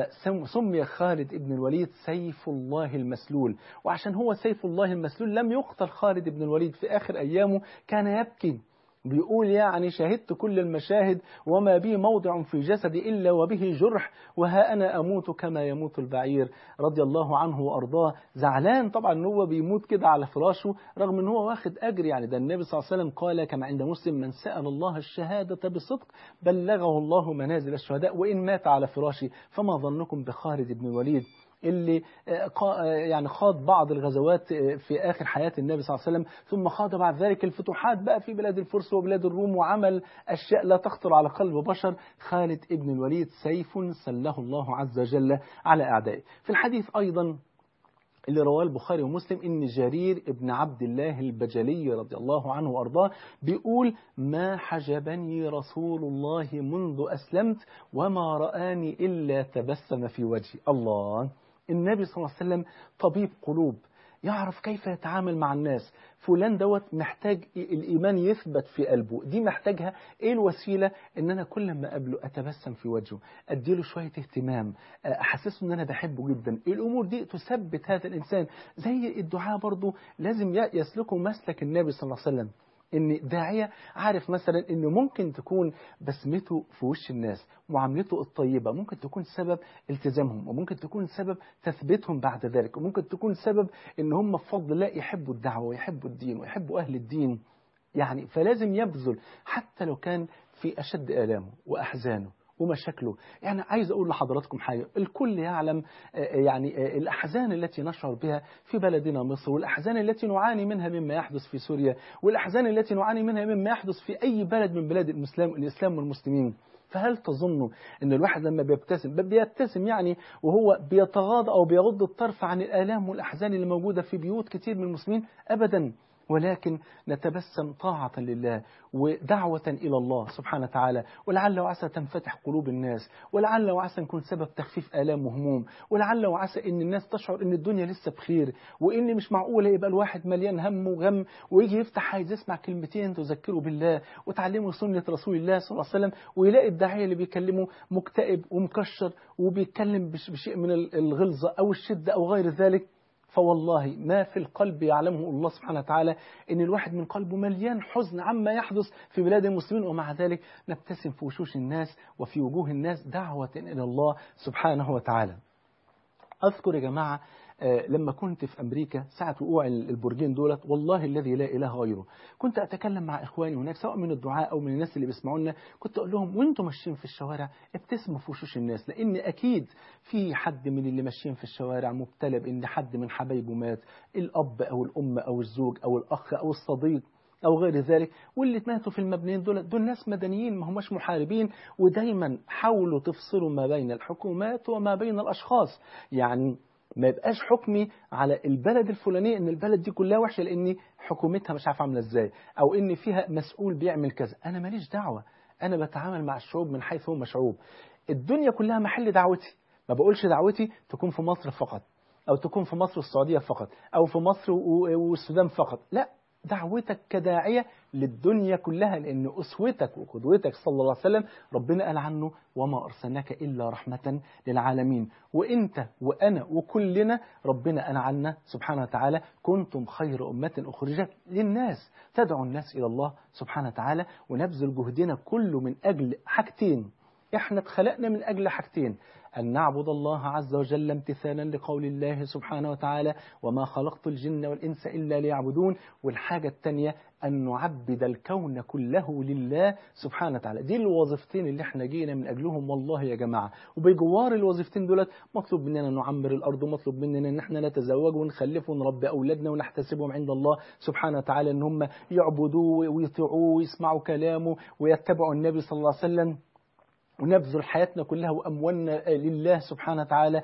فسمي خالد بن الوليد سيف الله المسلول. وعشان هو سيف الله المسلول لم يقتل خالد بن الوليد في آخر أيامه، كان يبكي بيقول يعني شهدت كل المشاهد وما بي موضع في جسدي إلا وبه جرح، وها أنا أموت كما يموت البعير رضي الله عنه وأرضاه. زعلان طبعا أنه هو بيموت كده على فراشه رغم أنه هو واخد أجر. يعني ده النبي صلى الله عليه وسلم قال كما عند مسلم من سأل الله الشهادة بصدق بلغه الله منازل الشهداء وإن مات على فراشه. فما ظنكم بخالد بن الوليد اللي يعني خاض بعض الغزوات في آخر حياة النبي صلى الله عليه وسلم، ثم خاض بعد ذلك الفتوحات بقى في بلاد الفرس وبلاد الروم، وعمل أشياء لا تخطر على قلب بشر. خالد ابن الوليد سيف سله الله عز وجل على أعدائه. في الحديث أيضا اللي رواه البخاري ومسلم إن جرير ابن عبد الله البجلي رضي الله عنه وأرضاه بيقول ما حجبني رسول الله منذ أسلمت وما رآني إلا تبسم في وجهي. الله، النبي صلى الله عليه وسلم طبيب قلوب، يعرف كيف يتعامل مع الناس. فلان دوت محتاج الإيمان يثبت في قلبه، دي محتاجها إيه الوسيلة؟ إن أنا كل ما أقابله أتبسم في وجهه، أديله شوية اهتمام، أحسسه إن أنا بحبه جدا. الأمور دي تثبت هذا الإنسان. زي الدعاء برضو لازم يسلكه مسلك النبي صلى الله عليه وسلم، إن داعية عارف مثلا إنه ممكن تكون بسمته في وش الناس، معاملته الطيبة ممكن تكون سبب التزامهم، وممكن تكون سبب تثبيتهم بعد ذلك، وممكن تكون سبب إن هم بفضل الله يحبوا الدعوة ويحبوا الدين ويحبوا أهل الدين. يعني فلازم يبذل حتى لو كان في أشد آلامه وأحزانه ومشاكله. يعني عايز أقول لحضراتكم حاجة، الكل يعلم يعني الأحزان التي نشعر بها في بلدنا مصر، والأحزان التي نعاني منها مما يحدث في سوريا، والأحزان التي نعاني منها مما يحدث في أي بلد من بلاد الإسلام, الإسلام والمسلمين. فهل تظنوا أن الواحد لما بيبتسم بيبتسم يعني وهو بيتغاضى أو بيغض الطرف عن الآلام والأحزان اللي موجودة في بيوت كتير من المسلمين؟ أبدا، ولكن نتبسم طاعة لله ودعوة إلى الله سبحانه وتعالى، ولعل وعسى تنفتح قلوب الناس، ولعل وعسى نكون سبب تخفيف آلام وهموم، ولعل وعسى إن الناس تشعر إن الدنيا لسه بخير، وإن مش معقولة يبقى الواحد مليان هم وغم ويجي يفتح عايز يسمع كلمتين تذكره بالله وتعلمه سنة رسول الله صلى الله عليه وسلم، ويلاقي الداعية اللي بيكلمه مكتئب ومكشر وبيتكلم بشيء من الغلظة أو الشدة أو غير ذلك. فوالله ما في القلب يعلمه الله سبحانه وتعالى، إن الواحد من قلبه مليان حزن عما يحدث في بلاد المسلمين، ومع ذلك نبتسم في وشوش الناس وفي وجوه الناس دعوة إلى الله سبحانه وتعالى. أذكر يا جماعة لما كنت في أمريكا ساعة وقوع البرجين دولت، والله الذي لا إله غيره، كنت أتكلم مع إخواني هناك سواء من الدعاء أو من الناس اللي بيسمعونا، كنت أقول لهم وانتم ماشيين في الشوارع ابتسموا في وشوش الناس، لأن أكيد في حد من اللي ماشيين في الشوارع مبتلى بأن حد من حبايبه مات، الأب أو الأم أو الزوج أو الأخ أو الصديق أو غير ذلك، واللي ماتوا في المبنيين دول دول ناس مدنيين ما هماش محاربين. ودايما حاولوا تفصلوا ما بين الحكومات وما بين الأشخاص، يعني ما يبقاش حكمي على البلد الفلانية ان البلد دي كلها وحشة لان حكومتها مش عارف عامله ازاي، او ان فيها مسؤول بيعمل كذا. انا ماليش دعوة، أنا بتعامل مع الشعوب من حيث هم شعوب. الدنيا كلها محل دعوتي، ما بقولش دعوتي تكون في مصر فقط، أو تكون في مصر والسعودية فقط، أو في مصر والسودان فقط، لا، دعوتك كداعية للدنيا كلها، لأن أسوتك وقدوتك صلى الله عليه وسلم ربنا قال عنه وما أرسلناك إلا رحمة للعالمين. وإنت وأنا وكلنا ربنا قال عنا سبحانه وتعالى كنتم خير أمة أخرجت للناس تدعو الناس إلى الله سبحانه وتعالى. ونبذل جهدنا كله من أجل حاجتين، إحنا اتخلقنا من أجل حاجتين: أن نعبد الله عز وجل امتثالا لقول الله سبحانه وتعالى وما خلقت الجن والإنس إلا ليعبدون. والحاجة الثانية أن نعبد الكون كله لله سبحانه وتعالى. دي الوظيفتين اللي احنا جينا من أجلهم والله يا جماعة. وبجوار الوظيفتين دولت مطلوب مننا نعمر الأرض، ومطلوب مننا أن احنا نتزوج ونخلف ونربي أولادنا ونحتسبهم عند الله سبحانه وتعالى أن هم يعبدوه ويطيعوه ويسمعوا كلامه ويتبعوا النبي صلى الله عليه وسلم، ونبذل حياتنا كلها وأموالنا لله سبحانه وتعالى،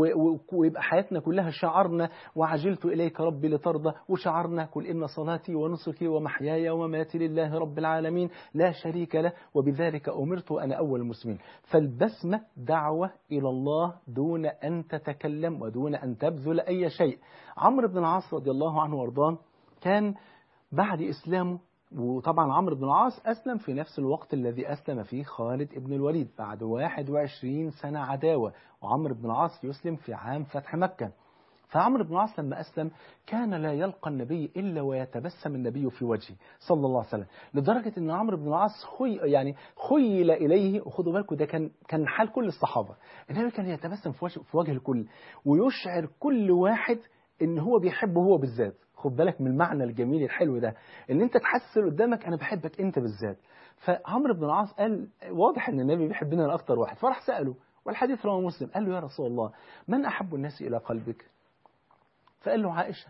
ويبقى حياتنا كلها شعرنا وعجلت إليك ربي لترضى، وشعرنا قل إن صلاتي ونسكي ومحياي ومماتي لله رب العالمين لا شريك له وبذلك أمرت وأنا أول المسلمين. فالبسمة دعوة إلى الله دون أن تتكلم ودون أن تبذل أي شيء. عمرو بن العاص رضي الله عنه وارضاه كان بعد إسلامه، وطبعا عمرو بن العاص أسلم في نفس الوقت الذي أسلم فيه خالد بن الوليد بعد واحد وعشرين سنة عداوة، وعمرو بن العاص يسلم في عام فتح مكة. فعمرو بن العاص لما أسلم كان لا يلقى النبي إلا ويتبسم النبي في وجهه صلى الله عليه وسلم، لدرجة أن عمرو بن العاص خي يعني خيل إليه. وخدوا بالكم ده كان كان حال كل الصحابة، النبي كان يتبسم في وجه, في وجه الكل ويشعر كل واحد ان هو بيحبه هو بالذات. خد بالك من المعنى الجميل الحلو ده، ان انت تحسس اللي قدامك انا بحبك انت بالذات. فعمرو بن العاص قال واضح ان النبي بيحبنا اكتر واحد، فراح سأله، والحديث رواه مسلم، قال له يا رسول الله من احب الناس الى قلبك؟ فقال له عائشة.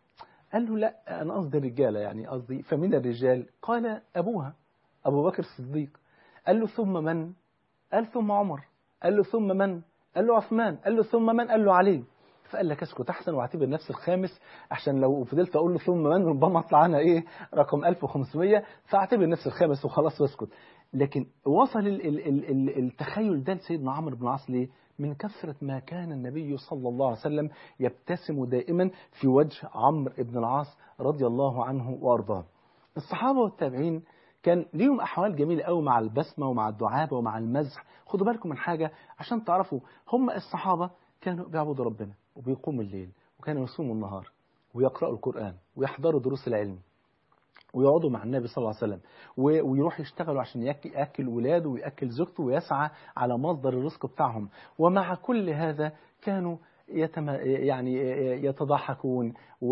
قال له لا انا قصدي الرجاله، يعني قصدي فمن الرجال؟ قال ابوها ابو بكر الصديق. قال له ثم من؟ قال ثم عمر. قال له ثم من؟ قال له عثمان. قال له ثم من؟ قال له علي. فقال لك اسكت احسن واعتبر نفس الخامس، عشان لو فضلت اقول له ثم من ربما اطلع انا ايه رقم ألف وخمسمية، فاعتبر نفس الخامس وخلاص واسكت. لكن وصل ال ال ال ال التخيل ده لسيدنا عمرو بن العاص ليه؟ من كثرة ما كان النبي صلى الله عليه وسلم يبتسم دائما في وجه عمرو بن العاص رضي الله عنه وارضاه. الصحابة والتابعين كان ليهم أحوال جميلة قوي مع البسمة ومع الدعابة ومع المزح. خدوا بالكم من حاجة عشان تعرفوا، هم الصحابة كانوا بيعبدوا ربنا وبيقوموا الليل وكانوا يصوموا النهار ويقرأوا القرآن ويحضروا دروس العلم ويقعدوا مع النبي صلى الله عليه وسلم، ويروح يشتغلوا عشان يأكل ولاده ويأكل زوجته ويسعى على مصدر الرزق بتاعهم. ومع كل هذا كانوا يتم يعني يتضاحكون،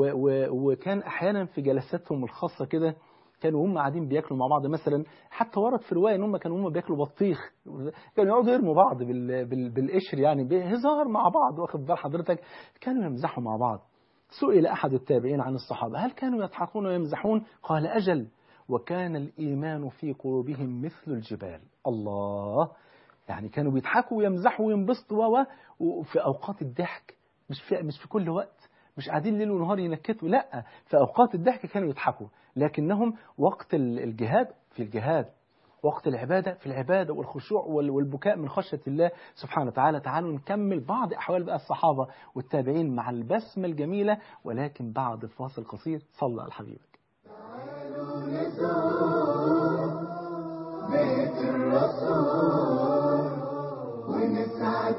وكان أحيانا في جلساتهم الخاصة كده كانوا هم قاعدين بياكلوا مع بعض مثلا، حتى ورد في روايه ان هم كانوا هم بياكلوا بطيخ، كانوا يقعدوا يرموا بعض بال بال بالقشر، يعني بهزار مع بعض، واخد بال حضرتك، كانوا يمزحوا مع بعض. سئل احد التابعين عن الصحابه هل كانوا يضحكون ويمزحون؟ قال اجل، وكان الايمان في قلوبهم مثل الجبال. الله، يعني كانوا بيضحكوا ويمزحوا وينبسطوا وفي اوقات الضحك، مش في مش في كل وقت، مش قاعدين ليل ونهار ينكتوا، لا، في أوقات الضحك كانوا يضحكوا. لكنهم وقت الجهاد في الجهاد، وقت العبادة في العبادة، والخشوع والبكاء من خشية الله سبحانه وتعالى. تعالوا نكمل بعض أحوال بقى الصحابة والتابعين مع البسمة الجميلة، ولكن بعد فاصل قصير. صلى على حبيبك. تعالوا نزور بيت الرسول ونسعد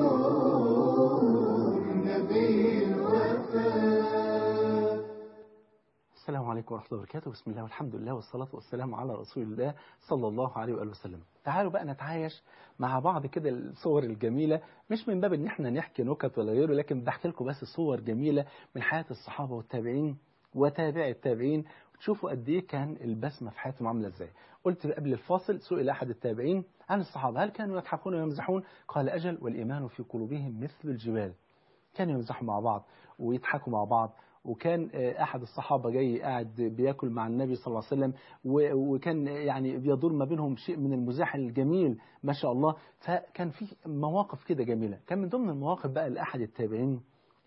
بنور نبي الوفاء. السلام عليكم ورحمة الله وبركاته. بسم الله والحمد لله والصلاة والسلام على رسول الله صلى الله عليه وآله وسلم. تعالوا بقى نتعايش مع بعض كده الصور الجميلة، مش من باب ان احنا نحكي نكت ولا غيره، لكن بحكي لكم بس صور جميلة من حياة الصحابة والتابعين وتابعي التابعين، وتشوفوا قد ايه كان البسمة في حياتهم عاملة ازاي. قلت قبل الفاصل سئل احد التابعين عن الصحابة هل كانوا يضحكون ويمزحون؟ قال اجل، والايمان في قلوبهم مثل الجبال. كانوا يمزحوا مع بعض ويضحكوا مع بعض. وكان أحد الصحابة جاي قاعد بياكل مع النبي صلى الله عليه وسلم، وكان يعني بيدور ما بينهم شيء من المزاح الجميل ما شاء الله. فكان في مواقف كده جميلة. كان من ضمن المواقف بقى لأحد التابعين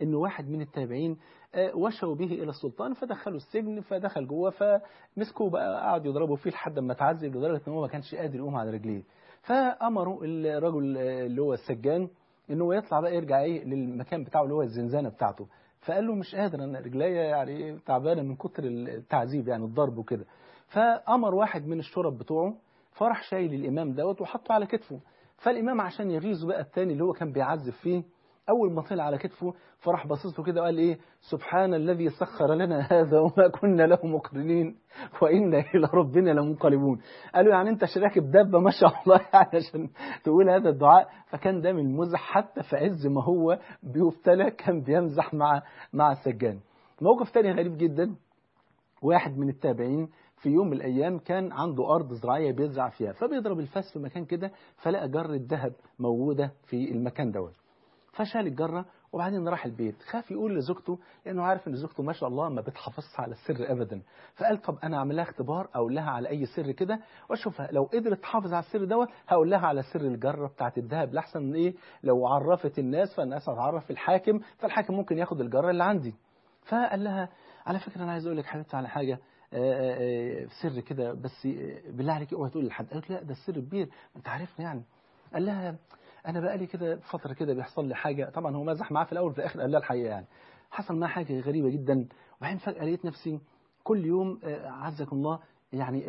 إن واحد من التابعين وشوا به إلى السلطان فدخلوا السجن، فدخل جوه فمسكوه بقى قعدوا يضربوا فيه لحد ما تعذب لدرجة إن هو ما كانش قادر يقوم على رجليه. فأمروا الرجل اللي هو السجان إنه يطلع بقى يرجع إيه للمكان بتاعه اللي هو الزنزانة بتاعته. فقال له مش قادر، أنا رجليا يعني تعبانة من كتر التعذيب يعني الضرب وكده. فأمر واحد من الشرب بتوعه فراح شايل الإمام دوت وحطه على كتفه. فالإمام عشان يغيظه بقى التاني اللي هو كان بيعذب فيه، أول ما طلع على كتفه فراح باصص له كده وقال إيه سبحان الذي سخر لنا هذا وما كنا له مقرنين وإنا إلى ربنا لمنقلبون. قالوا يعني أنت راكب دابة ما شاء الله يعني عشان تقول هذا الدعاء. فكان ده من المزح حتى في عز ما هو بيبتلى كان بيمزح مع مع السجان. موقف تاني غريب جدا، واحد من التابعين في يوم من الأيام كان عنده أرض زراعية بيزرع فيها، فبيضرب الفاس في مكان كده فلقى جرة ذهب موجودة في المكان دوت. فشال الجرة وبعدين راح البيت، خاف يقول لزوجته لأنه عارف إن زوجته ما شاء الله ما بتحافظش على السر أبدا. فقال طب أنا أعمل لها اختبار أقول لها على أي سر كده وأشوفها لو قدرت تحافظ على السر دوت هقول لها على سر الجرة بتاعت الذهب، لأحسن من إيه لو عرفت الناس فالناس هتعرف الحاكم فالحاكم ممكن ياخد الجرة اللي عندي. فقال لها على فكرة أنا عايز أقول لك حبيبتي على حاجة في سر كده بس بالله عليك اوعي تقول لحد. قالت لا ده السر كبير انت عارفني يعني. قال لها انا بقالي كده فتره كده بيحصل لي حاجه، طبعا هو مزح معاه في الاول وفي الاخر قال لها الحقيقه يعني. حصل معاه حاجه غريبه جدا وبعدين فجاه لقيت نفسي كل يوم عزكم الله يعني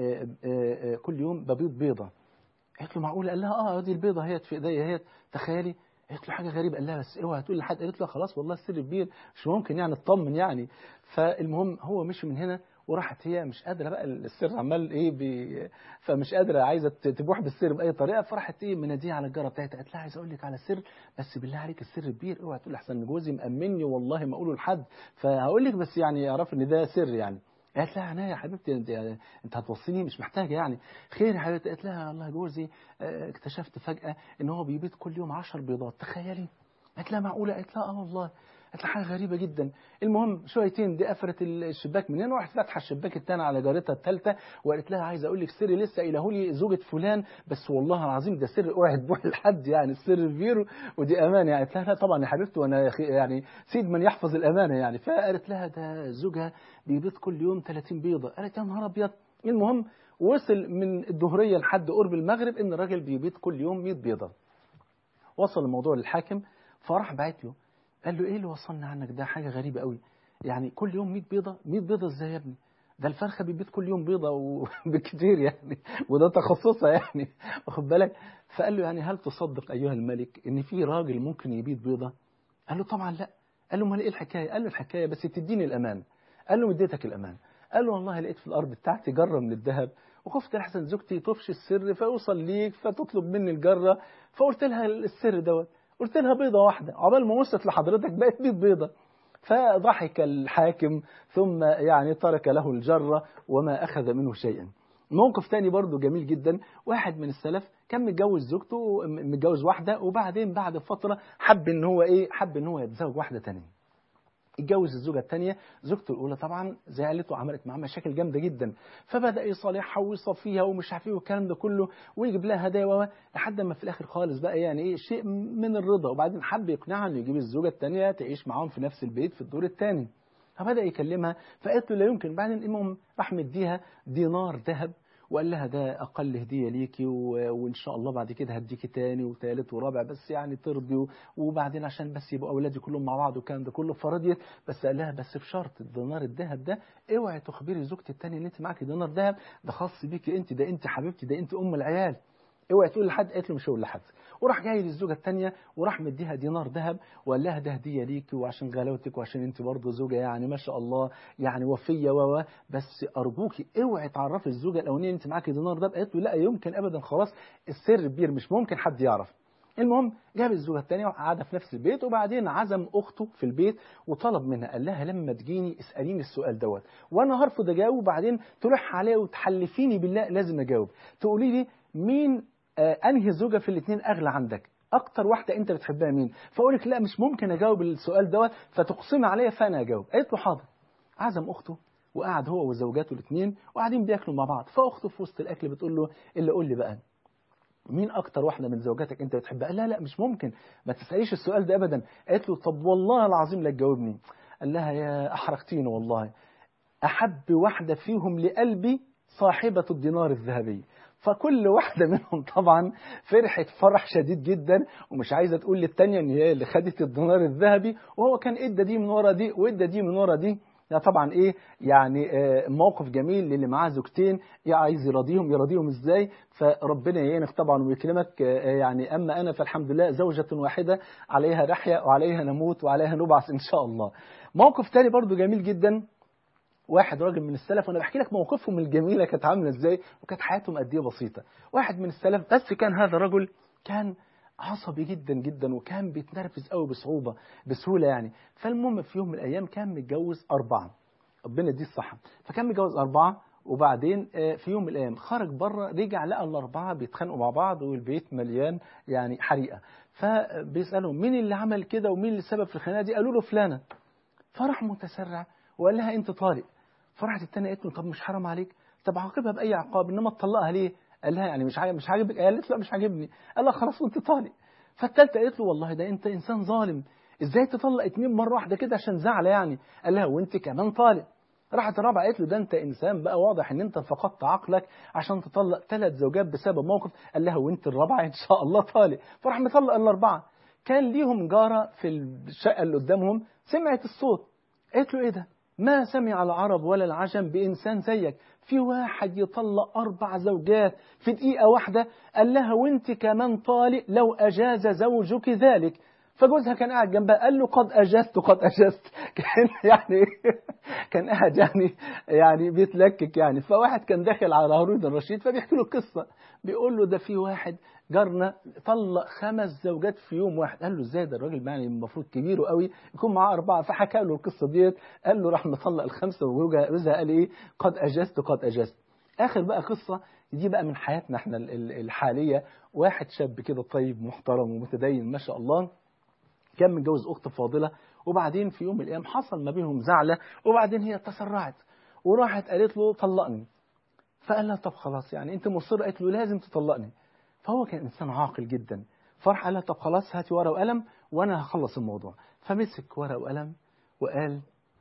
كل يوم ببيض بيضه. قالت له معقوله؟ قال لها اه دي البيضه اهيت في ايديا اهيت تخيلي. قالت له حاجه غريبه. قال لها بس اوعي تقول لحد. قالت له خلاص والله السر كبير مش ممكن يعني اطمن يعني. فالمهم هو مشي من هنا وراحت هي مش قادره بقى السر عمال ايه بي فمش قادره عايزه تبوح بالسر باي طريقه، فراحت ايه مناديه على الجاره بتاعتها قالت لها عايزه اقول لك على سر بس بالله عليك السر كبير اوعي تقول احسن جوزي مأمني والله ما اقوله لحد، فهقول لك بس يعني اعرف ان ده سر يعني. قالت لها عناية يا حبيبتي انت انت هتوصيني مش محتاجه يعني. خير يا حبيبتي. قالت لها والله جوزي اكتشفت فجأة ان هو بيبيض كل يوم عشر بيضات تخيلي. قالت لها معقوله؟ قالت لها اه والله. قالت لها حاجه غريبه جدا. المهم شويتين دي قفلت الشباك من هنا وراحت فاتحه الشباك الثاني على جارتها الثالثه وقالت لها عايزه اقول لك سر لسه قايله لي زوجة فلان بس والله العظيم ده سر اوعي تبوح لحد يعني السر كبير ودي امانه يعني. قالت لها لا طبعا يا حبيبتي وانا يعني سيد من يحفظ الامانه يعني. فقالت لها ده زوجها بيبيض كل يوم ثلاثين بيضه. قالت يا نهار ابيض. المهم وصل من الظهريه لحد قرب المغرب ان الراجل بيبيض كل يوم مية بيضه. وصل الموضوع للحاكم فراح بعت له قال له ايه اللي وصلنا عنك ده حاجه غريبه قوي يعني كل يوم مية بيضه. مية بيضه ازاي يا ابني؟ ده الفرخه بيبيض كل يوم بيضه وبكتير يعني وده تخصصها يعني واخد بالك. فقال له يعني هل تصدق ايها الملك ان في راجل ممكن يبيض بيضه؟ قال له طبعا لا. قال له امال ايه الحكايه؟ قال له الحكايه بس تديني الامان. قال له اديتك الامان. قال له والله لقيت في الارض بتاعتي جره من الذهب وخفت احسن زوجتي تفشي السر فيوصل ليك فتطلب مني الجره فقلت لها السر دوت قلت لها بيضه واحده عقبال ما وصلت لحضرتك بقت مية بيضه. فضحك الحاكم ثم يعني ترك له الجره وما اخذ منه شيئا. موقف تاني برضو جميل جدا، واحد من السلف كان متجوز زوجته متجوز واحده وبعدين بعد فتره حب ان هو ايه حب ان هو يتزوج واحده تانية. اتجوز الزوجة الثانية، زوجته الأولى طبعا زعلته وعملت معاه مشاكل جامدة جدا، فبدأ يصالحها ويصفيها ومش عارف ايه والكلام ده كله ويجيب لها هدايا لحد ما في الآخر خالص بقى يعني ايه شيء من الرضا، وبعدين حب يقنعها انه يجيب الزوجة الثانية تعيش معاهم في نفس البيت في الدور الثاني. فبدأ يكلمها فقالت له لا يمكن. بعدين المهم راح مديها دينار ذهب وقال لها ده أقل هدية ليكي وإن شاء الله بعد كده هديكي تاني وثالث ورابع بس يعني ترضي، وبعدين عشان بس يبقوا أولادي كلهم مع بعض والكلام ده كله. فرضيت بس قال لها بس بشرط الدينار الذهب ده اوعي تخبري زوجتي التانية ان انت معاكي دينار ذهب، ده خاص بيكي انت، ده انت حبيبتي، ده انت ام العيال، اوعي تقول لحد. قالت له مش هقول لحد. وراح جاي للزوجه الثانيه وراح مديها دينار ذهب وقال لها ده هديه ليكي وعشان غلاوتك وعشان انت برضه زوجه يعني ما شاء الله يعني وفيه و بس ارجوكي اوعي تعرفي الزوجه الاولانيه انت معاكي دينار ده. قالت له لا يمكن ابدا، خلاص السر كبير مش ممكن حد يعرف. المهم جاب الزوجه الثانيه وقعدها في نفس البيت وبعدين عزم اخته في البيت وطلب منها قال لها لما تجيني اساليني السؤال دوت وانا هرفض اجاوب وبعدين تلح عليا وتحلفيني بالله لازم اجاوب، تقولي لي مين آه انهي زوجه في الاثنين اغلى عندك، اكتر واحده انت بتحبها مين؟ فاقول لك لا مش ممكن اجاوب السؤال دوت فتقسمي عليا فانا اجاوب. قالت له حاضر. عزم اخته وقعد هو وزوجاته الاثنين وقاعدين بياكلوا مع بعض، فاخته في وسط الاكل بتقول له اللي قول لي بقى مين أكتر واحدة من زوجاتك أنت بتحبها؟ لا لا مش ممكن، ما تسأليش السؤال ده أبدا. قالت له طب والله العظيم لا تجاوبني. قال لها يا أحرقتيني والله، أحب واحدة فيهم لقلبي صاحبة الدينار الذهبي. فكل واحدة منهم طبعا فرحت فرح شديد جدا، ومش عايزة تقول للتانية ان هي اللي خدت الدينار الذهبي، وهو كان ادى دي من ورا دي وادى دي من ورا دي. ده طبعا ايه يعني آه موقف جميل للي معاه زوجتين، عايز يراضيهم يراضيهم ازاي. فربنا يعينك طبعا ويكرمك. آه يعني اما انا فالحمد لله زوجة واحدة عليها رحية وعليها نموت وعليها نبعث ان شاء الله. موقف تاني برضو جميل جدا، واحد راجل من السلف، وانا بحكي لك موقفهم الجميله كانت عامله ازاي وكانت حياتهم قد ايه بسيطه. واحد من السلف، بس كان هذا الرجل كان عصبي جدا جدا وكان بيتنرفز قوي بصعوبه بسهوله يعني. فالمهم في يوم من الايام كان متجوز اربعه، ربنا يديه الصحه. فكان متجوز اربعه، وبعدين في يوم من الايام خرج بره، رجع لقى الاربعه بيتخانقوا مع بعض والبيت مليان يعني حريقه. فبيسالهم مين اللي عمل كده ومين اللي سبب في الخناقه دي؟ قالوا له فلانه. فراح متسرع وقال لها انت طالق. فرحت الثانيه قالت له طب مش حرام عليك؟ طب عاقبها باي عقاب، انما تطلقها ليه؟ قال لها يعني مش عاجب مش عاجبك؟ قالت له لا مش عاجبني. قال لها خلاص وانت طالق. فالثالثه قالت له والله ده انت انسان ظالم، ازاي تطلق اتنين مره واحده كده عشان زعله يعني؟ قال لها وانت كمان طالق. راحت الرابعه قالت له ده انت انسان بقى واضح ان انت فقدت عقلك عشان تطلق ثلاث زوجات بسبب موقف. قال لها وانت الرابعه ان شاء الله طالق. فراح مطلق الاربعه. كان ليهم جاره في الشقه اللي قدامهم سمعت الصوت، قالت له ايه ده؟ ما سمع العرب ولا العجم بإنسان زيك، في واحد يطلق أربع زوجات في دقيقة واحدة. قال لها وانت كمان طالق لو أجاز زوجك ذلك. فجوزها كان قاعد جنبها قال له قد أجزت قد أجزت. كان يعني كان قاعد يعني يعني بيتلكك يعني. فواحد كان داخل على هارون الرشيد فبيحكي له القصة، بيقول له ده في واحد جارنا طلق خمس زوجات في يوم واحد. قال له ازاي ده الراجل يعني المفروض كبير قوي يكون معاه أربعة. فحكى له القصة ديت، قال له راح مطلق الخمسة وجوزها قال ايه قد أجزت قد أجزت. آخر بقى قصة دي بقى من حياتنا احنا الحالية. واحد شاب كده طيب محترم ومتدين ما شاء الله، كان متجوز أخت فاضلة، وبعدين في يوم من الأيام حصل ما بينهم زعلة، وبعدين هي تسرعت وراحت قالت له طلقني. فقال لها طب خلاص يعني أنت مصر؟ قالت له لازم تطلقني. فهو كان إنسان عاقل جدا، فرح قال لها طب خلاص هاتي ورقة وقلم وأنا هخلص الموضوع. فمسك ورقة وقلم وقال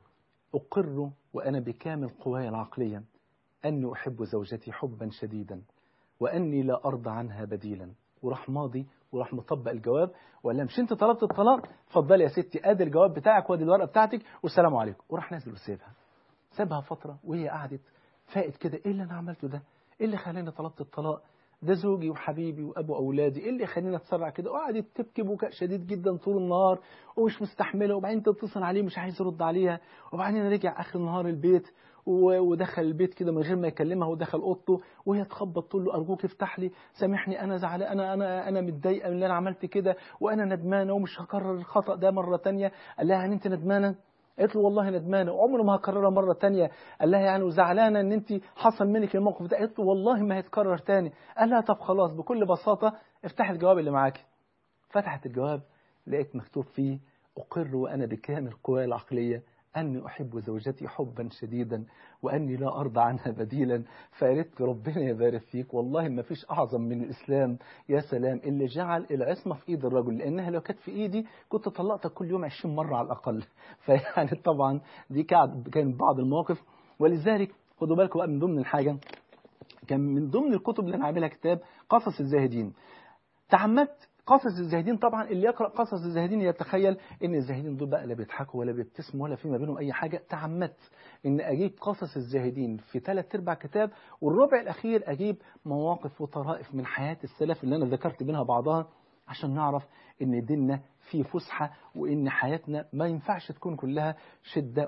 أقر وأنا بكامل قواي العقلية أني أحب زوجتي حبا شديدا وأني لا أرضى عنها بديلا. وراح ماضي وراح مطبق الجواب وقال لها مش انت طلبت الطلاق؟ اتفضلي يا ستي ادي الجواب بتاعك وادي الورقه بتاعتك والسلام عليكم. وراح نازل وسيبها. سابها فتره وهي قعدت فاقت كده، ايه اللي انا عملته ده؟ ايه اللي خلاني طلبت الطلاق؟ ده زوجي وحبيبي وابو اولادي، ايه اللي خلاني اتسرع كده؟ وقعدت تبكي بكاء شديد جدا طول النهار ومش مستحمله. وبعدين تتصل عليه مش عايز يرد عليها. وبعدين رجع اخر النهار البيت ودخل البيت كده من غير ما يكلمها ودخل اوضته وهي تخبط تقول له ارجوك افتح لي، سامحني انا زعلان، انا انا انا متضايقه من اللي انا عملت كده وانا ندمانه ومش هكرر الخطا ده مره ثانيه. قال لها يعني انت ندمانه؟ قالت له والله ندمانه وعمره ما هكررها مره ثانيه. قال لها يعني وزعلانه ان انت حصل منك الموقف ده؟ قالت له والله ما هيتكرر ثاني. قال لها طب خلاص بكل بساطه افتحي الجواب اللي معاكي. فتحت الجواب لقيت مكتوب فيه اقر وانا بكامل قواي العقليه أني أحب زوجتي حبا شديدا وأني لا أرضى عنها بديلا. فقالت ربنا يبارك فيك، والله ما فيش أعظم من الإسلام يا سلام اللي جعل العصمة في إيد الرجل، لأنها لو كانت في إيدي كنت طلقتك كل يوم عشرين مرة على الأقل. فيعني طبعا دي كانت بعض المواقف. ولذلك خدوا بالكم بقى من ضمن الحاجة، كان من ضمن الكتب اللي أنا عاملها كتاب قصص الزاهدين. تعمدت قصص الزاهدين، طبعا اللي يقرأ قصص الزاهدين يتخيل ان الزاهدين دول بقى لا بيضحكوا ولا بيبتسموا ولا في ما بينهم اي حاجة. تعمدت ان اجيب قصص الزاهدين في ثلاث ارباع كتاب، والربع الاخير اجيب مواقف وطرائف من حياة السلف اللي انا ذكرت منها بعضها، عشان نعرف ان ديننا فيه فسحة وان حياتنا ما ينفعش تكون كلها شدة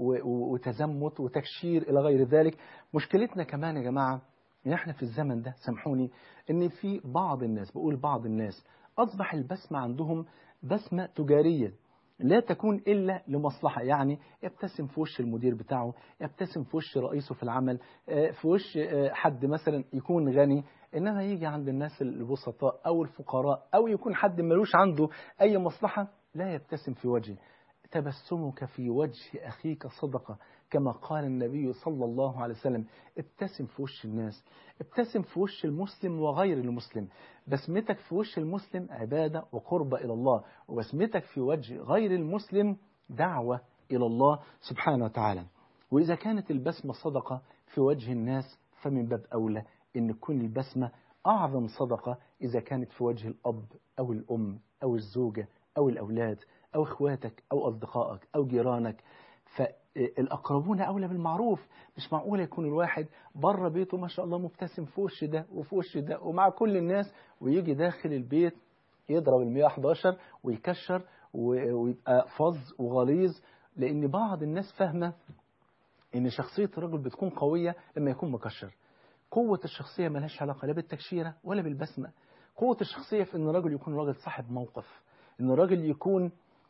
وتزمت وتكشير الى غير ذلك. مشكلتنا كمان يا جماعة ان احنا في الزمن ده، سامحوني، ان في بعض الناس، بقول بعض الناس، أصبح البسمة عندهم بسمة تجارية لا تكون إلا لمصلحة. يعني يبتسم في وش المدير بتاعه، يبتسم في وش رئيسه في العمل، في وش حد مثلا يكون غني، إنما يجي عند الناس البسطاء أو الفقراء أو يكون حد ملوش عنده أي مصلحة لا يبتسم في وجهه. تبسمك في وجه أخيك صدقة كما قال النبي صلى الله عليه وسلم ابتسم في وش الناس، ابتسم في وش المسلم وغير المسلم. بسمتك في وش المسلم عبادة وقربة إلى الله، وبسمتك في وجه غير المسلم دعوة إلى الله سبحانه وتعالى. وإذا كانت البسمة صدقة في وجه الناس فمن باب أولى إن تكون البسمة أعظم صدقة إذا كانت في وجه الأب أو الأم أو الزوجة أو الأولاد أو إخواتك أو أصدقائك أو جيرانك. فالأقربون أولى بالمعروف. مش معقول يكون الواحد بره بيته ما شاء الله مبتسم في وش ده وفي وش ده ومع كل الناس، ويجي داخل البيت يضرب المية وحداشر ويكشر ويبقى فظ وغليظ. لأن بعض الناس فاهمة إن شخصية الرجل بتكون قوية لما يكون مكشر. قوة الشخصية ملهاش علاقة لا بالتكشيرة ولا بالبسمة. قوة الشخصية في إن الرجل يكون راجل صاحب موقف، إن الرجل يكون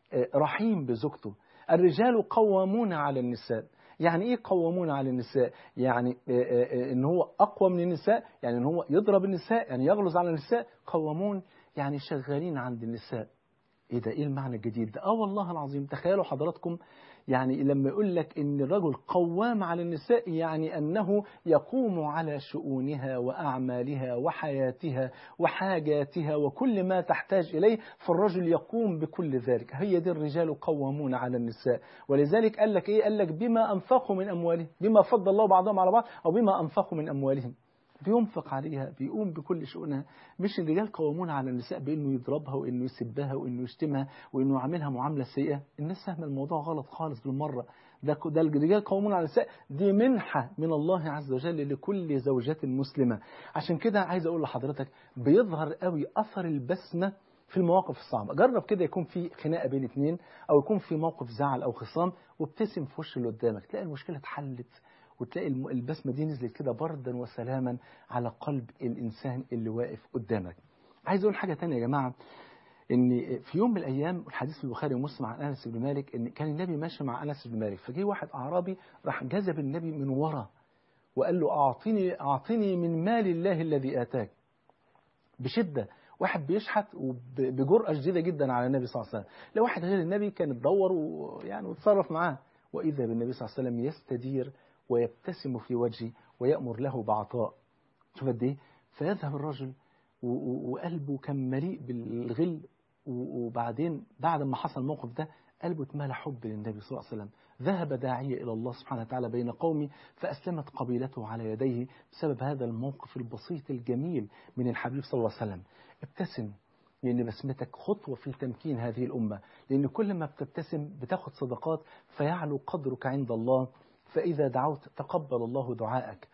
رحيم بزوجته. الرجال قوامون على النساء. يعني إيه قوامون على النساء؟ يعني إن هو أقوى من النساء، يعني إن هو يضرب النساء، يعني يغلظ على النساء. قوامون يعني شغالين عند النساء. إيه ده؟ إيه المعنى الجديد ده؟ آه والله العظيم. تخيلوا حضراتكم يعني لما يقول لك إن الرجل قوام على النساء، يعني أنه يقوم على شؤونها وأعمالها وحياتها وحاجاتها وكل ما تحتاج إليه، فالرجل يقوم بكل ذلك. هي دي الرجال قوامون على النساء. ولذلك قال لك إيه؟ قال لك بما أنفقوا من أموالهم، بما فضل الله بعضهم على بعض، أو بما أنفقوا من أموالهم. بينفق عليها، بيقوم بكل شؤونها. مش الرجال قوامون على النساء بأنه يضربها وأنه يسبها وأنه يشتمها وأنه يعاملها معاملة سيئة. الناس فاهمة الموضوع غلط خالص بالمرة. ده ده الرجال قوامون على النساء دي منحة من الله عز وجل لكل زوجات مسلمة. عشان كده عايز أقول لحضرتك بيظهر قوي أثر البسمة في المواقف الصعبة. جرب كده يكون في خناقة بين اتنين أو يكون في موقف زعل أو خصام، وابتسم في وش اللي قدامك، تلاقي المشكلة اتحلت، وتلاقي البسمة دي نزلت كده بردا وسلاما على قلب الإنسان اللي واقف قدامك. عايز أقول حاجة تانية يا جماعة، إن في يوم من الأيام الحديث في البخاري ومسلم عن أنس بن مالك، إن كان النبي ماشي مع أنس بن مالك، فجه واحد أعرابي راح جذب النبي من ورا وقال له أعطني أعطني من مال الله الذي آتاك. بشدة، واحد بيشحت وبجرأة شديدة جدا على النبي صلى الله عليه وسلم. لو واحد غير النبي كان اتدور ويعني وتصرف معاه، وإذا بالنبي صلى الله عليه وسلم يستدير ويبتسم في وجهه ويأمر له بعطاء. شوف قد ايه. فيذهب الرجل وقلبه كان مليء بالغل، وبعدين بعد ما حصل الموقف ده قلبه اتملى حب للنبي صلى الله عليه وسلم. ذهب داعية إلى الله سبحانه وتعالى بين قومه، فأسلمت قبيلته على يديه بسبب هذا الموقف البسيط الجميل من الحبيب صلى الله عليه وسلم. ابتسم، لأن بسمتك خطوة في تمكين هذه الأمة. لأن كل ما بتبتسم بتاخد صدقات فيعلو قدرك عند الله، فإذا دعوت تقبل الله دعائك.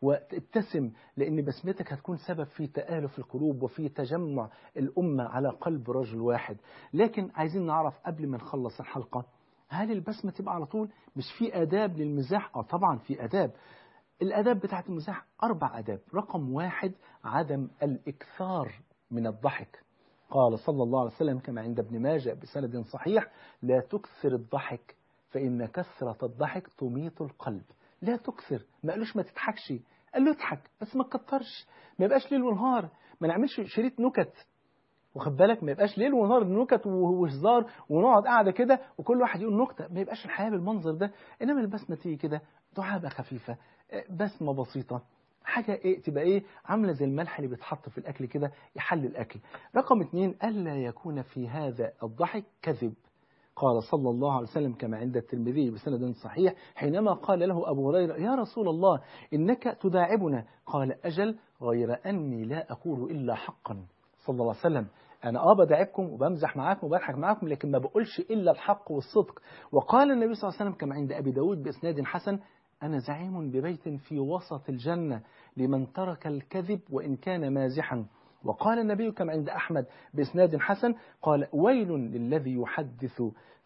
وابتسم لأن بسمتك هتكون سبب في تآلف القلوب وفي تجمع الأمة على قلب رجل واحد. لكن عايزين نعرف قبل ما نخلص الحلقة، هل البسمة تبقى على طول؟ مش في آداب للمزاح؟ اه طبعا في آداب. الآداب بتاعت المزاح أربع آداب. رقم واحد عدم الإكثار من الضحك. قال صلى الله عليه وسلم كما عند ابن ماجه بسند صحيح: لا تكثر الضحك فإن كثرة الضحك تميت القلب. لا تكثر، ما قالوش ما تضحكش، قال له اضحك بس ما تكترش. ما يبقاش ليل ونهار، ما نعملش شريط نكت، واخد بالك؟ ما يبقاش ليل ونهار نكت وهزار ونقعد قاعده كده وكل واحد يقول نكته. ما يبقاش الحياه بالمنظر ده. انما البسمه تيجي كده دعابه خفيفه، بسمه بسيطه، حاجه ايه تبقى ايه عامله زي الملح اللي بيتحط في الاكل كده يحل الاكل. رقم اتنين الا يكون في هذا الضحك كذب. قال صلى الله عليه وسلم كما عند الترمذي بسند صحيح حينما قال له أبو هريرة: يا رسول الله إنك تداعبنا. قال: أجل، غير أني لا أقول إلا حقا. صلى الله عليه وسلم: أنا آه بداعبكم وبمزح معاكم وبضحك معاكم، لكن ما بقولش إلا الحق والصدق. وقال النبي صلى الله عليه وسلم كما عند أبي داود بإسناد حسن: أنا زعيم ببيت في وسط الجنة لمن ترك الكذب وإن كان مازحا. وقال النبي كما عند أحمد بإسناد حسن قال: ويل للذي يحدث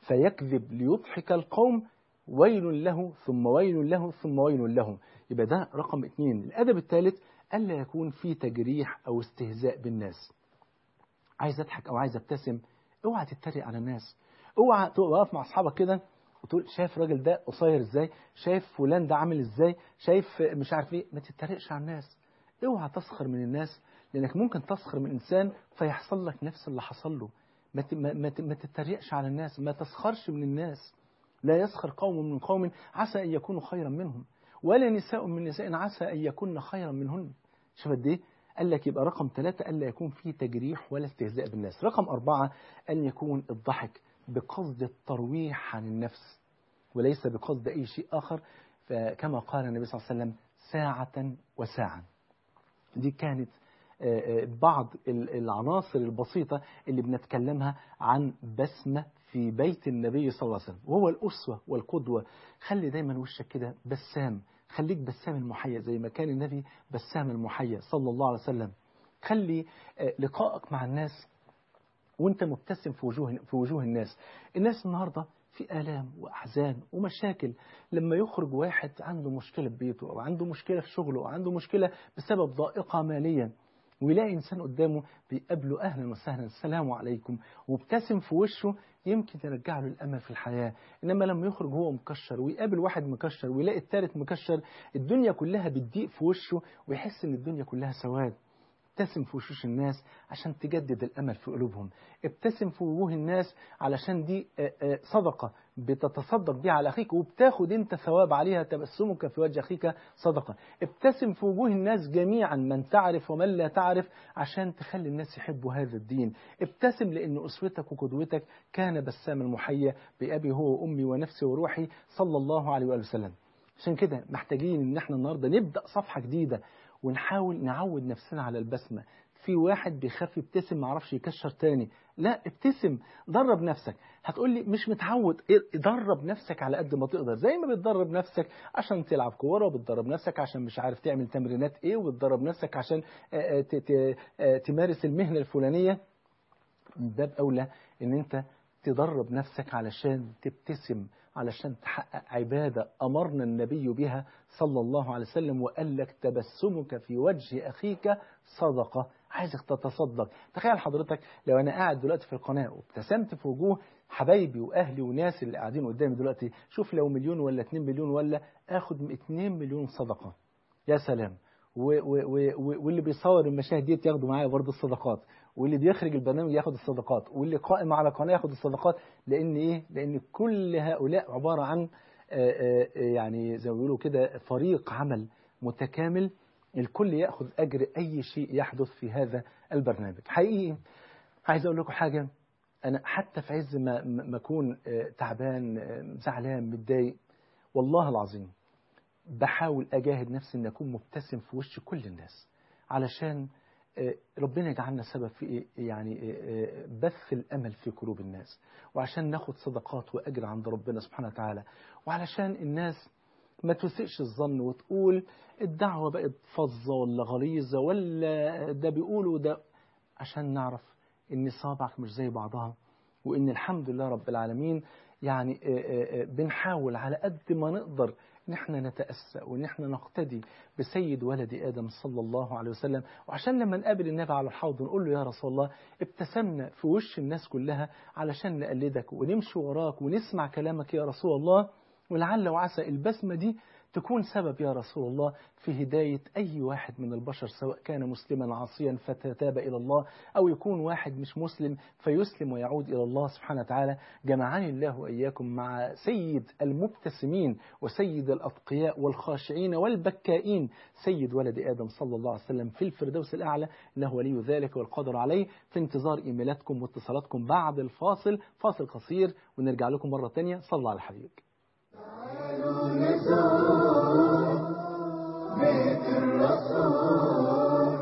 فيكذب ليضحك القوم، ويل له ثم ويل له ثم ويل له. يبقى ده رقم اثنين. الأدب الثالث ألا يكون في تجريح أو استهزاء بالناس. عايز أضحك أو عايز أبتسم، اوعى تتريق على الناس. اوعى تقف مع أصحابك كده وتقول شايف الراجل ده قصير ازاي، شايف فلان ده عامل ازاي، شايف مش عارف ايه. ما تتريقش على الناس، اوعى تسخر من الناس، لأنك ممكن تسخر من إنسان فيحصل لك نفس اللي حصل له. ما ما ما تتريقش على الناس، ما تسخرش من الناس. لا يسخر قوم من قوم عسى أن يكونوا خيرا منهم، ولا نساء من نساء عسى أن يكون خيرا منهن. شوف قد إيه؟ قال لك يبقى رقم ثلاثة ألا يكون فيه تجريح ولا استهزاء بالناس. رقم أربعة أن يكون الضحك بقصد الترويح عن النفس وليس بقصد أي شيء آخر. فكما قال النبي صلى الله عليه وسلم ساعة وساعة. دي كانت بعض العناصر البسيطة اللي بنتكلمها عن بسمة في بيت النبي صلى الله عليه وسلم، وهو الأسوة والقدوة. خلي دايما وشك كده بسام، خليك بسام المحيا زي ما كان النبي بسام المحيا صلى الله عليه وسلم. خلي لقائك مع الناس وانت مبتسم في وجوه في وجوه الناس. الناس النهارده في آلام وأحزان ومشاكل. لما يخرج واحد عنده مشكلة في بيته أو عنده مشكلة في شغله أو عنده مشكلة بسبب ضائقة ماليا، ويلاقي إنسان قدامه بيقابله أهلا وسهلا السلام عليكم وابتسم في وشه، يمكن يرجع له الأمل في الحياة. إنما لما يخرج هو مكشر ويقابل واحد مكشر ويلاقي الثالث مكشر، الدنيا كلها بتضيق في وشه ويحس إن الدنيا كلها سواد. ابتسم في وشوش الناس عشان تجدد الأمل في قلوبهم. ابتسم في وجوه الناس علشان دي صدقة بتتصدق بيها على أخيك وبتاخد أنت ثواب عليها. تبسمك في وجه أخيك صدقة. ابتسم في وجوه الناس جميعا من تعرف ومن لا تعرف عشان تخلي الناس يحبوا هذا الدين. ابتسم لأن أسوتك وقدوتك كان بسام المحيا بأبي هو وأمي ونفسي وروحي صلى الله عليه وآله وسلم. عشان كده محتاجين إن احنا النهاردة نبدأ صفحة جديدة ونحاول نعود نفسنا على البسمة. في واحد بيخاف يبتسم ما عرفش يكشر تاني، لا ابتسم، درب نفسك. هتقول لي مش متعود، درب نفسك على قد ما تقدر، زي ما بتدرب نفسك عشان تلعب كورة وبتدرب نفسك عشان مش عارف تعمل تمرينات ايه وبتدرب نفسك عشان تمارس المهنة الفلانية. من باب أولى ان انت تدرب نفسك علشان تبتسم، علشان تحقق عبادة أمرنا النبي بها صلى الله عليه وسلم وقال لك تبسمك في وجه أخيك صدقة. عايزك تتصدق. تخيل حضرتك لو أنا قاعد دلوقتي في القناة وابتسمت في وجوه حبايبي وأهلي وناس اللي قاعدين قدامي دلوقتي، شوف لو مليون ولا اتنين مليون ولا آخد اتنين مليون صدقة. يا سلام. و و و واللي بيصور المشاهد دي ياخدوا معايا برضه الصدقات، واللي بيخرج البرنامج ياخد الصدقات، واللي قائم على قناة ياخد الصدقات. لأن إيه؟ لأن كل هؤلاء عبارة عن آآ آآ يعني زي ما بيقولوا كده فريق عمل متكامل، الكل يأخذ أجر أي شيء يحدث في هذا البرنامج. حقيقي عايز أقول لكم حاجة، أنا حتى في عز ما ما أكون تعبان زعلان متضايق، والله العظيم بحاول أجاهد نفسي أن أكون مبتسم في وش كل الناس، علشان ربنا يجعلنا سبب في يعني بث الأمل في قلوب الناس، وعشان ناخد صدقات وأجر عند ربنا سبحانه وتعالى، وعلشان الناس ما تسئش الظن وتقول الدعوة بقت فظة ولا غليظة ولا ده بيقولوا ده، عشان نعرف إن صابعك مش زي بعضها، وإن الحمد لله رب العالمين يعني بنحاول على قد ما نقدر ان احنا نتأسى وان احنا نقتدي بسيد ولد آدم صلى الله عليه وسلم. وعشان لما نقابل النبي على الحوض نقول له يا رسول الله ابتسمنا في وش الناس كلها علشان نقلدك ونمشي وراك ونسمع كلامك يا رسول الله، ولعل وعسى البسمة دي تكون سبب يا رسول الله في هداية أي واحد من البشر، سواء كان مسلما عاصيا فتتاب إلى الله، أو يكون واحد مش مسلم فيسلم ويعود إلى الله سبحانه وتعالى. جمعني الله وإياكم مع سيد المبتسمين وسيد الأتقياء والخاشعين والبكائين، سيد ولد آدم صلى الله عليه وسلم في الفردوس الأعلى، إنه ولي ذلك والقادر عليه. في انتظار إيميلاتكم واتصالاتكم بعد الفاصل، فاصل قصير ونرجع لكم مرة تانية. صلى على حبيبك. تعالوا نزور بيت الرسول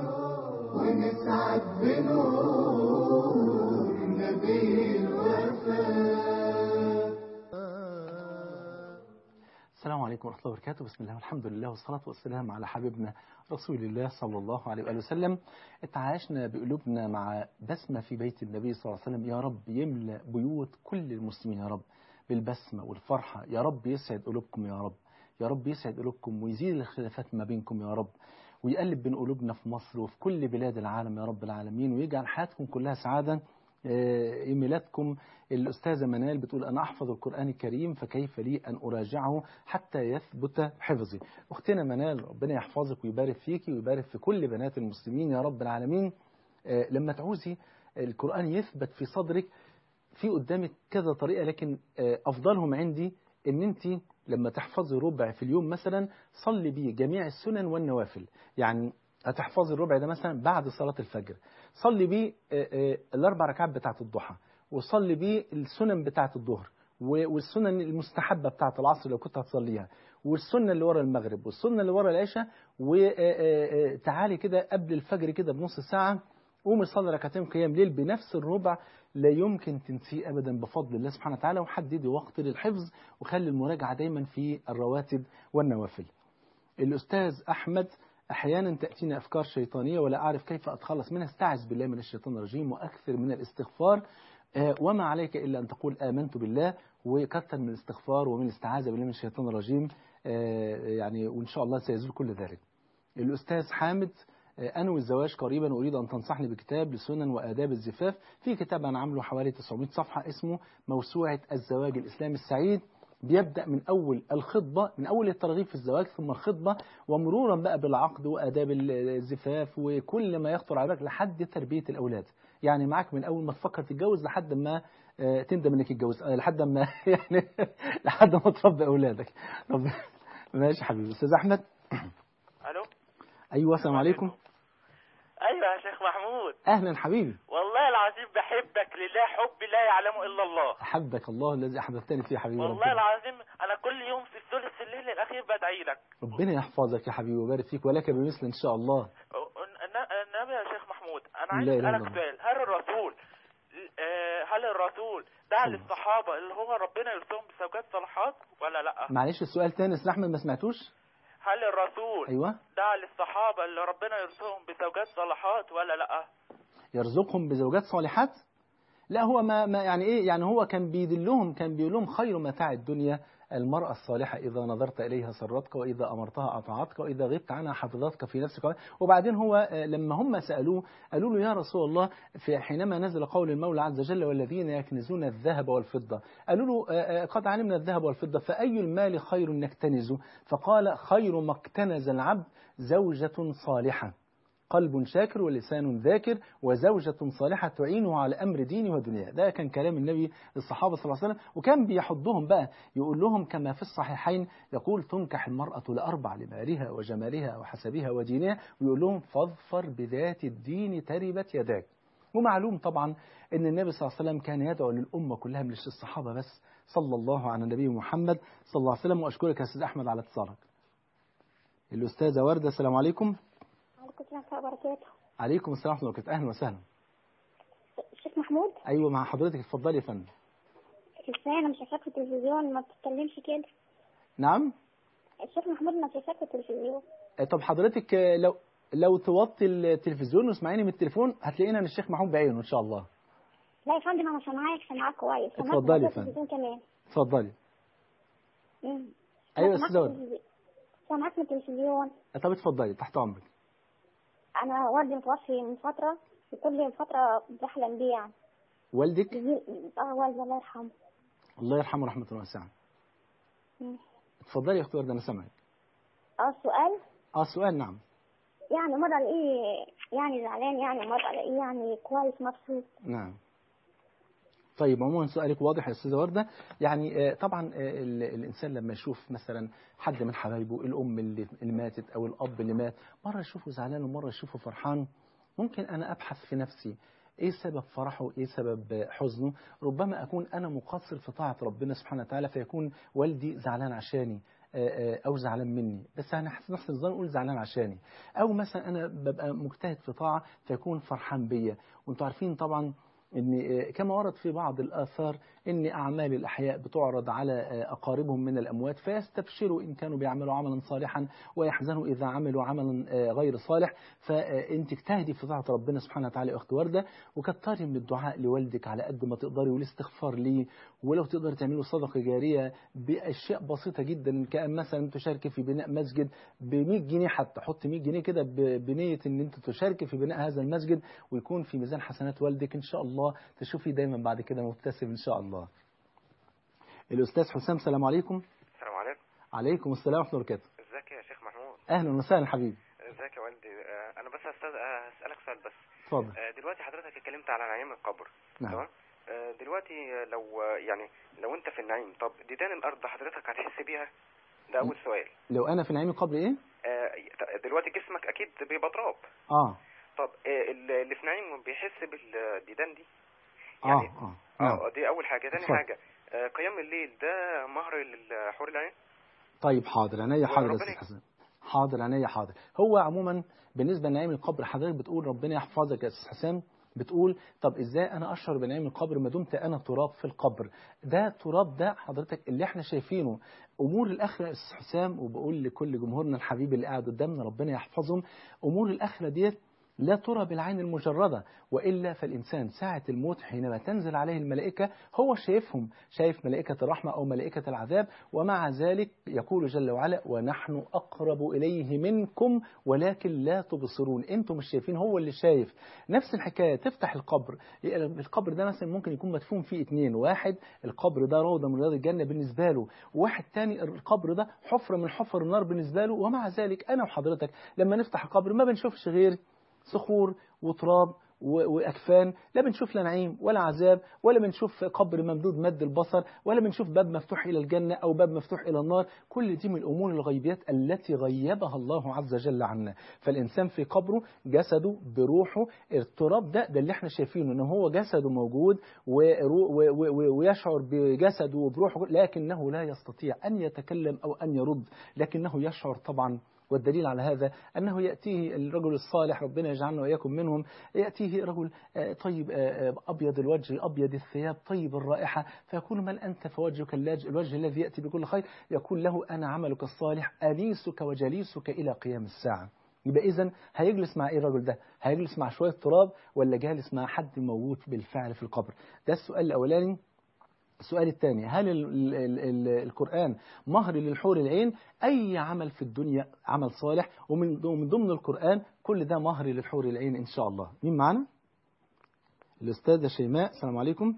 ونسعد بنور نبي الوفاء. السلام عليكم ورحمة الله وبركاته. بسم الله والحمد لله والصلاة والسلام على حبيبنا رسول الله صلى الله عليه وآله وسلم. اتعايشنا بقلوبنا مع بسمة في بيت النبي صلى الله عليه وسلم. يا رب يملأ بيوت كل المسلمين يا رب بالبسمة والفرحة. يا رب يسعد قلوبكم يا رب، يا رب يسعد قلوبكم ويزيد الخلافات ما بينكم يا رب، ويقلب بين قلوبنا في مصر وفي كل بلاد العالم يا رب العالمين، ويجعل حياتكم كلها سعادة. إيميلاتكم الأستاذة منال بتقول أنا أحفظ القرآن الكريم فكيف لي أن أراجعه حتى يثبت حفظي. أختنا منال ربنا يحفظك ويبارك فيك ويبارك في كل بنات المسلمين يا رب العالمين. لما تعوزي القرآن يثبت في صدرك في قدامك كذا طريقة، لكن أفضلهم عندي ان انت لما تحفظي ربع في اليوم مثلا صلي بيه جميع السنن والنوافل. يعني هتحفظي الربع ده مثلا بعد صلاة الفجر، صلي بيه الاربع ركعات بتاعه الضحى، وصلي بيه السنن بتاعه الظهر، والسنن المستحبة بتاعه العصر لو كنت هتصليها، والسنة اللي ورا المغرب، والسنة اللي ورا العشاء. وتعالي كده قبل الفجر كده بنص ساعة قومي صلي ركعتين قيام ليل بنفس الربع، لا يمكن تنسيه أبدا بفضل الله سبحانه وتعالى. وحددي وقت للحفظ وخلي المراجعة دايما في الرواتب والنوافل. الأستاذ أحمد: أحيانا تأتيني أفكار شيطانية ولا أعرف كيف أتخلص منها، استعذ بالله من الشيطان الرجيم وأكثر من الاستغفار، وما عليك إلا أن تقول آمنت بالله وكثر من الاستغفار ومن الاستعاذة بالله من الشيطان الرجيم، يعني وإن شاء الله سيزول كل ذلك. الأستاذ حامد: أنوي الزواج قريبا وأريد أن تنصحني بكتاب لسنن وآداب الزفاف. في كتاب أنا عامله حوالي تسعمائة صفحة اسمه موسوعة الزواج الإسلامي السعيد، بيبدأ من أول الخطبة، من أول الترغيب في الزواج ثم الخطبة، ومرورا بقى بالعقد وآداب الزفاف وكل ما يخطر على بالك لحد تربية الأولاد. يعني معاك من أول ما تفكر تتجوز لحد ما تندم إنك تتجوز، لحد ما يعني لحد ما تربي أولادك. طب ماشي حبيبي. أستاذ أحمد. ألو. أيوة السلام عليكم. أيوة يا شيخ محمود. أهلا حبيبي. والله العظيم بحبك لله حب لا يعلمه إلا الله. أحبك الله الذي أحببتني فيه حبيبي. والله ربنا. العظيم أنا كل يوم في الثلث الليل الأخير بدعي لك. ربنا يحفظك يا حبيبي ويبارك فيك ولك بمثل إن شاء الله. النبي يا شيخ محمود أنا عايز لا إله إلا أسألك الله. سؤال، هل الرسول هل الرسول دعا للصحابة اللي هو ربنا يرسلهم بزوجات صالحات ولا لا؟ معلش السؤال تاني أستاذ أحمد ما سمعتوش. هل الرسول أيوة دعا للصحابة اللي ربنا يرسلهم بزوجات صالحات ولا لا؟ يرزقهم بزوجات صالحات؟ لا هو ما, ما يعني إيه، يعني هو كان بيدلهم، كان بيقول لهم خير متاع الدنيا المرأة الصالحة إذا نظرت إليها سرتك وإذا أمرتها أطاعتك وإذا غبت عنها حفظتك في نفسك. وبعدين هو لما هم سألوه قالوا له يا رسول الله في حينما نزل قول المولى عز وجل والذين يكنزون الذهب والفضة، قالوا له قد علمنا الذهب والفضة فأي المال خير نكتنزه؟ فقال خير ما اكتنز العبد زوجة صالحة قلب شاكر ولسان ذاكر وزوجة صالحة تعينه على أمر دينه ودنياه. ده كان كلام النبي للصحابة صلى الله عليه وسلم، وكان بيحضهم بقى يقول لهم كما في الصحيحين يقول تنكح المرأة لأربع: لمالها وجمالها وحسبها ودينها، ويقول لهم فاظفر بذات الدين تربت يداك. ومعلوم طبعا أن النبي صلى الله عليه وسلم كان يدعو للأمة كلها مش الصحابة بس، صلى الله على النبي محمد صلى الله عليه وسلم. وأشكرك يا أستاذ أحمد على اتصالك. الأستاذة وردة السلام عليكم. عليكم السلام ورحمة الله وبركاته. عليكم السلام ورحمة الله وبركاته. أهلا وسهلا. الشيخ محمود. أيوة مع حضرتك، اتفضلي يا فندم. ازاي انا مش شايفاك في التلفزيون ما بتتكلمش كده؟ نعم. الشيخ محمود انا شايفاك في التلفزيون. طب حضرتك لو لو توطي التلفزيون واسمعيني من التليفون هتلاقينا ان الشيخ محمود بعينه ان شاء الله. لا يا فندم انا سامعاك سامعاك كويس. اتفضلي يا فندم. كمان. اتفضلي. امم ايوه يا استاذ ورد. سامعاك من التلفزيون. طب اتفضلي تحت امرك. انا والدي متوفي من فتره وكل فتره بحلم بيه يعني. والدك؟ اه والدي الله يرحمه. الله يرحمه رحمه واسعه. اتفضلي يا اختي ورده انا سامعك. اه السؤال؟ اه السؤال نعم. يعني مرة الاقيه يعني زعلان، يعني مرة الاقيه يعني كويس مبسوط. نعم. طيب عموما سؤالك واضح يا استاذه ورده. يعني طبعا الانسان لما يشوف مثلا حد من حبايبه، الام اللي ماتت او الاب اللي مات، مره يشوفه زعلان ومره يشوفه فرحان، ممكن انا ابحث في نفسي ايه سبب فرحه وايه سبب حزنه. ربما اكون انا مقصر في طاعه ربنا سبحانه وتعالى فيكون والدي زعلان عشاني او زعلان مني، بس انا حاسس نفس النظام اقول زعلان عشاني. او مثلا انا ببقى مجتهد في طاعه فيكون فرحان بيا. وانتم عارفين طبعا ان كما ورد في بعض الآثار ان أعمال الأحياء بتعرض على أقاربهم من الأموات فيستبشروا إن كانوا بيعملوا عملا صالحا ويحزنوا إذا عملوا عملا غير صالح. فأنت اجتهدي في طاعة ربنا سبحانه وتعالى يا أخت وردة، وكتري من الدعاء لوالدك على قد ما تقدري والاستغفار ليه، ولو تقدر تعملوا صدقة جارية بأشياء بسيطة جدا، كأن مثلا تشاركي في بناء مسجد ب مئة جنيه، حتى حط مئة جنيه كده بنية ان انت تشاركي في بناء هذا المسجد ويكون في ميزان حسنات والدك ان شاء الله، تشوفي دايما بعد كده مبتسم ان شاء الله. الاستاذ حسام السلام عليكم. السلام عليكم. عليكم السلام ورحمه الله وبركاته. ازيك يا شيخ محمود؟ اهلا وسهلا حبيبي. ازيك يا والدي؟ انا بس هسألك سؤال بس. اتفضل. دلوقتي حضرتك اتكلمت على نعيم القبر. نعم. تمام. آه، دلوقتي لو يعني لو انت في النعيم، طب ديدان الارض حضرتك هتحس بيها؟ ده اول سؤال. لو انا في نعيم القبر ايه؟ آه، دلوقتي جسمك اكيد بيبقى تراب. اه طب آه، اللي في نعيم بيحس بالديدان دي اه يعني؟ اه نعم. اه دي اول حاجه. تاني اتفضل. حاجه، آه، قيام الليل ده مهر للحور العين؟ طيب حاضر عينيا، حاضر يا وربنا استاذ حسن. حاضر عينيا حاضر. هو عموما بالنسبه لنعيم القبر حضرتك بتقول ربنا يحفظك يا استاذ حسام، بتقول طب ازاي انا اشعر بنعيم القبر ما دمت انا تراب في القبر؟ ده تراب ده حضرتك اللي احنا شايفينه امور الاخره يا استاذ حسام، وبقول لكل جمهورنا الحبيب اللي قاعد قدامنا ربنا يحفظهم، امور الاخره ديت لا ترى بالعين المجردة، وإلا فالإنسان ساعة الموت حينما تنزل عليه الملائكة هو شايفهم، شايف ملائكة الرحمة أو ملائكة العذاب، ومع ذلك يقول جل وعلا ونحن أقرب إليه منكم ولكن لا تبصرون. أنتم مش شايفين، هو اللي شايف. نفس الحكاية تفتح القبر، القبر ده مثلا ممكن يكون مدفون فيه اتنين، واحد القبر ده روضة من رياض الجنة بالنسبة له، وواحد تاني القبر ده حفرة من حفر النار بالنسبة له، ومع ذلك أنا وحضرتك لما نفتح القبر ما بنشوفش غير صخور وتراب وأكفان، لا بنشوف لا نعيم ولا عذاب، ولا بنشوف قبر ممدود مد البصر، ولا بنشوف باب مفتوح إلى الجنة أو باب مفتوح إلى النار. كل دي من الأمور الغيبيات التي غيبها الله عز وجل عنا. فالإنسان في قبره جسده بروحه، التراب ده ده اللي احنا شايفينه إن هو جسده موجود ويشعر بجسده وبروحه، لكنه لا يستطيع أن يتكلم أو أن يرد، لكنه يشعر طبعا. والدليل على هذا أنه يأتيه الرجل الصالح، ربنا يجعلنا وإياكم منهم، يأتيه رجل طيب أبيض الوجه أبيض الثياب طيب الرائحة، فيقول من أنت؟ فوجهك الوجه الذي يأتي بكل خير، يقول له أنا عملك الصالح أنيسك وجليسك إلى قيام الساعة. يبقى إذن هيجلس مع إيه الرجل ده؟ هيجلس مع شوية تراب ولا جالس مع حد موجود بالفعل في القبر؟ ده السؤال الأولاني. السؤال الثاني، هل ال ال ال القرآن مهر للحور العين؟ أي عمل في الدنيا عمل صالح، ومن ضمن القرآن كل ده مهر للحور العين إن شاء الله. مين معنا؟ الأستاذة شيماء. السلام عليكم.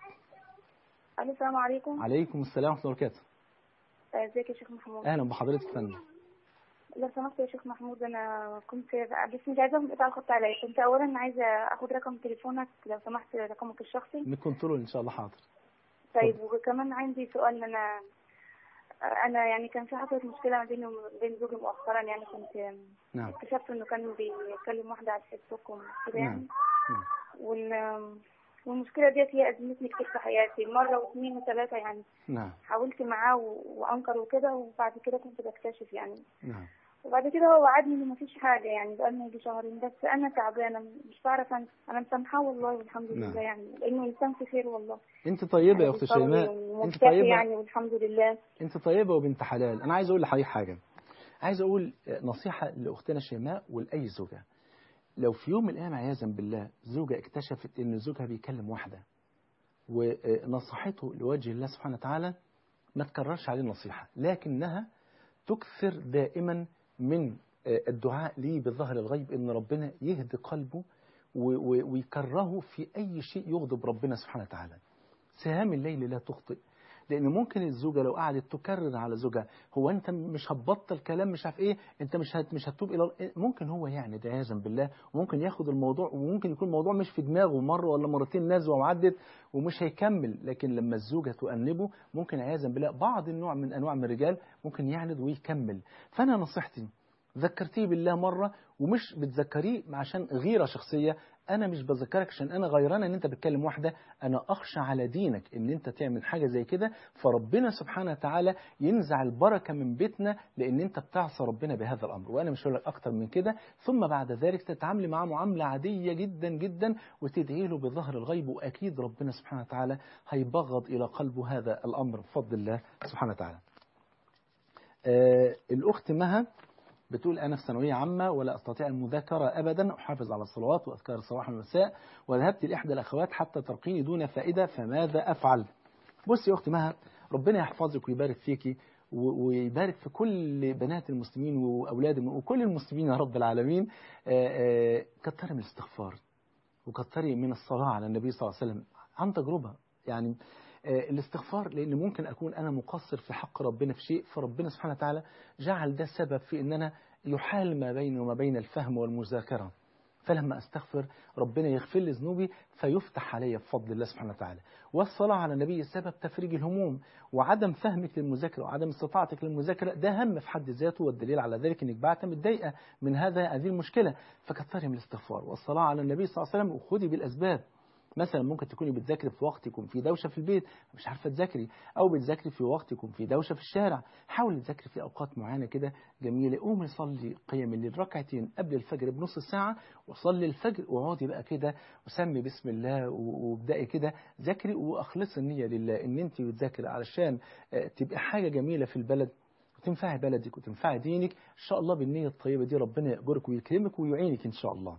السلام عليكم. عليكم السلام ورحمة الله وبركاته. ازيك يا شيخ محمود؟ أهلا بحضرتك يا فندم. لو سمحت يا شيخ محمود، أنا كنت بس مش عايزة أقطع الخط عليك. كنت أولا عايزة أخد رقم تليفونك لو سمحت، رقمك الشخصي. من كنترول إن شاء الله. حاضر. طيب وكمان عندي سؤال. أنا أنا يعني كان في حصلت مشكلة ما بيني وبين زوجي مؤخرا، يعني كنت نعم. اكتشفت إنه كان بيكلم واحدة على الفيسبوك وكده يعني. نعم. نعم. وال والمشكلة ديت هي أزمتني كتير في حياتي، مرة واثنين وثلاثة يعني. نعم. حاولت معاه وأنكر وكده، وبعد كده كنت بكتشف يعني. نعم. وبعد كده هو وعدني إن مفيش حاجة، يعني بقالنا يجي شهرين، بس أنا تعبانة مش بعرف أنسى. أنا مسامحاه والله والحمد نعم. لله، يعني لأنه إنسان في خير والله. أنت طيبة يا أخت شيماء، أنت طيبة يعني والحمد لله. أنت طيبة وبنت حلال. أنا عايز أقول لحضرتك حاجة، عايز أقول نصيحة لأختنا شيماء ولأي زوجة. لو في يوم من الأيام عياذا بالله زوجة اكتشفت إن زوجها بيكلم واحدة ونصحته لوجه الله سبحانه وتعالى، ما تكررش عليه النصيحة، لكنها تكثر دائما من الدعاء ليه بالظهر الغيب إن ربنا يهدي قلبه ويكرهه في أي شيء يغضب ربنا سبحانه وتعالى. سهام الليل لا تخطئ، لأن ممكن الزوجة لو قعدت تكرر على زوجها هو أنت مش هتبطل كلام مش عارف إيه، أنت مش هت مش هتتوب إلى، ممكن هو يعني ده عياذا بالله، وممكن ياخد الموضوع، وممكن يكون الموضوع مش في دماغه مرة ولا مرتين نزوة وعدت ومش هيكمل. لكن لما الزوجة تؤنبه ممكن عياذا بالله بعض النوع من أنواع من الرجال ممكن يعند ويكمل. فأنا نصيحتي ذكرتيه بالله مرة، ومش بتذكريه عشان غيرة شخصية، أنا مش بذكرك عشان أنا غيران إن أنت بتكلم واحدة، أنا أخشى على دينك إن أنت تعمل حاجة زي كده، فربنا سبحانه وتعالى ينزع البركة من بيتنا لأن أنت بتعصى ربنا بهذا الأمر. وأنا مش هقول لك أكتر من كده. ثم بعد ذلك تتعاملي معاه معاملة عادية جدا جدا وتدعي له بظهر الغيب، وأكيد ربنا سبحانه وتعالى هيبغض إلى قلبه هذا الأمر بفضل الله سبحانه وتعالى. آه الأخت مها بتقول أنا في ثانوية عامة ولا أستطيع المذاكرة أبدا، أحافظ على الصلوات وأذكار الصباح والمساء، وذهبت لإحدى الأخوات حتى ترقيني دون فائدة، فماذا أفعل؟ بصي يا أختي مها، ربنا يحفظك ويبارك فيكي ويبارك في كل بنات المسلمين وأولاد وكل المسلمين يا رب العالمين. كتري من الاستغفار وكتري من الصلاة على النبي صلى الله عليه وسلم عن تجربة. يعني الاستغفار، لأن ممكن أكون أنا مقصر في حق ربنا في شيء، فربنا سبحانه وتعالى جعل ده سبب في أن أنا يحال ما بيني وما بين الفهم والمذاكرة. فلما أستغفر ربنا يغفر لي ذنوبي فيفتح علي بفضل الله سبحانه وتعالى. والصلاة على النبي سبب تفريج الهموم، وعدم فهمك للمذاكرة وعدم استطاعتك للمذاكرة ده هم في حد ذاته، والدليل على ذلك انك بعت متضايقة من هذا هذه المشكلة، فكثري من الاستغفار والصلاة على النبي صلى الله عليه وسلم، وخذي بالأسباب. مثلا ممكن تكوني بتذاكري في وقت يكون في دوشة في البيت مش عارفة تذاكري، أو بتذاكري في وقت يكون في دوشة في الشارع، حاولي تذاكري في أوقات معينة كده جميلة. قومي صلي قيام الليل ركعتين قبل الفجر بنص ساعة، وصلي الفجر واقعدي بقى كده وسمي بسم الله وابدأي كده ذاكري، وأخلصي النية لله إن أنت بتذاكري علشان تبقى حاجة جميلة في البلد وتنفعي بلدك وتنفعي دينك إن شاء الله. بالنية الطيبة دي ربنا يأجرك ويكرمك ويعينك إن شاء الله.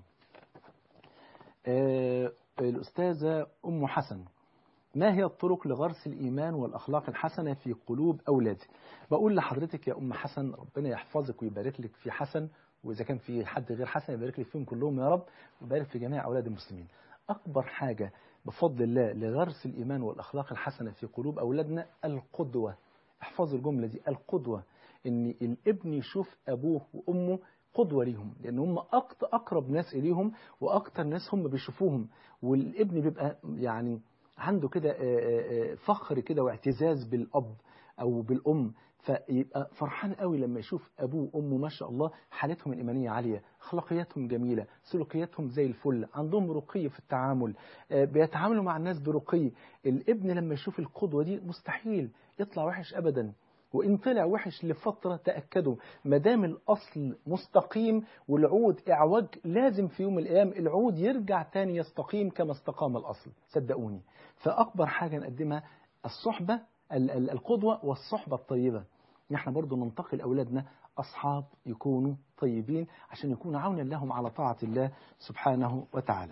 آه الأستاذة أم حسن، ما هي الطرق لغرس الإيمان والأخلاق الحسنة في قلوب أولادي؟ بقول لحضرتك يا أم حسن ربنا يحفظك ويبارك لك في حسن، وإذا كان في حد غير حسن يبارك لك فيهم كلهم يا رب، ويبارك في جميع أولاد المسلمين. أكبر حاجة بفضل الله لغرس الإيمان والأخلاق الحسنة في قلوب أولادنا القدوة. احفظوا الجملة دي، القدوة، إن الابن يشوف أبوه وأمه قدوة ليهم، لأن هم أقرب ناس إليهم وأكتر ناس هم بيشوفوهم، والابن بيبقى يعني عنده كده فخر كده واعتزاز بالأب أو بالأم، فيبقى فرحان قوي لما يشوف أبوه وأمه ما شاء الله حالتهم الإيمانية عالية، أخلاقياتهم جميلة، سلوكياتهم زي الفل، عندهم رقي في التعامل، بيتعاملوا مع الناس برقي. الابن لما يشوف القدوة دي مستحيل يطلع وحش أبدا، وإن طلع وحش لفترة تأكدوا ما دام الأصل مستقيم والعود إعوج لازم في يوم الأيام العود يرجع تاني يستقيم كما استقام الأصل، صدقوني. فأكبر حاجة نقدمها الصحبة القدوة والصحبة الطيبة. نحن برضو ننتقل أولادنا أصحاب يكونوا طيبين عشان يكونوا عونا لهم على طاعة الله سبحانه وتعالى.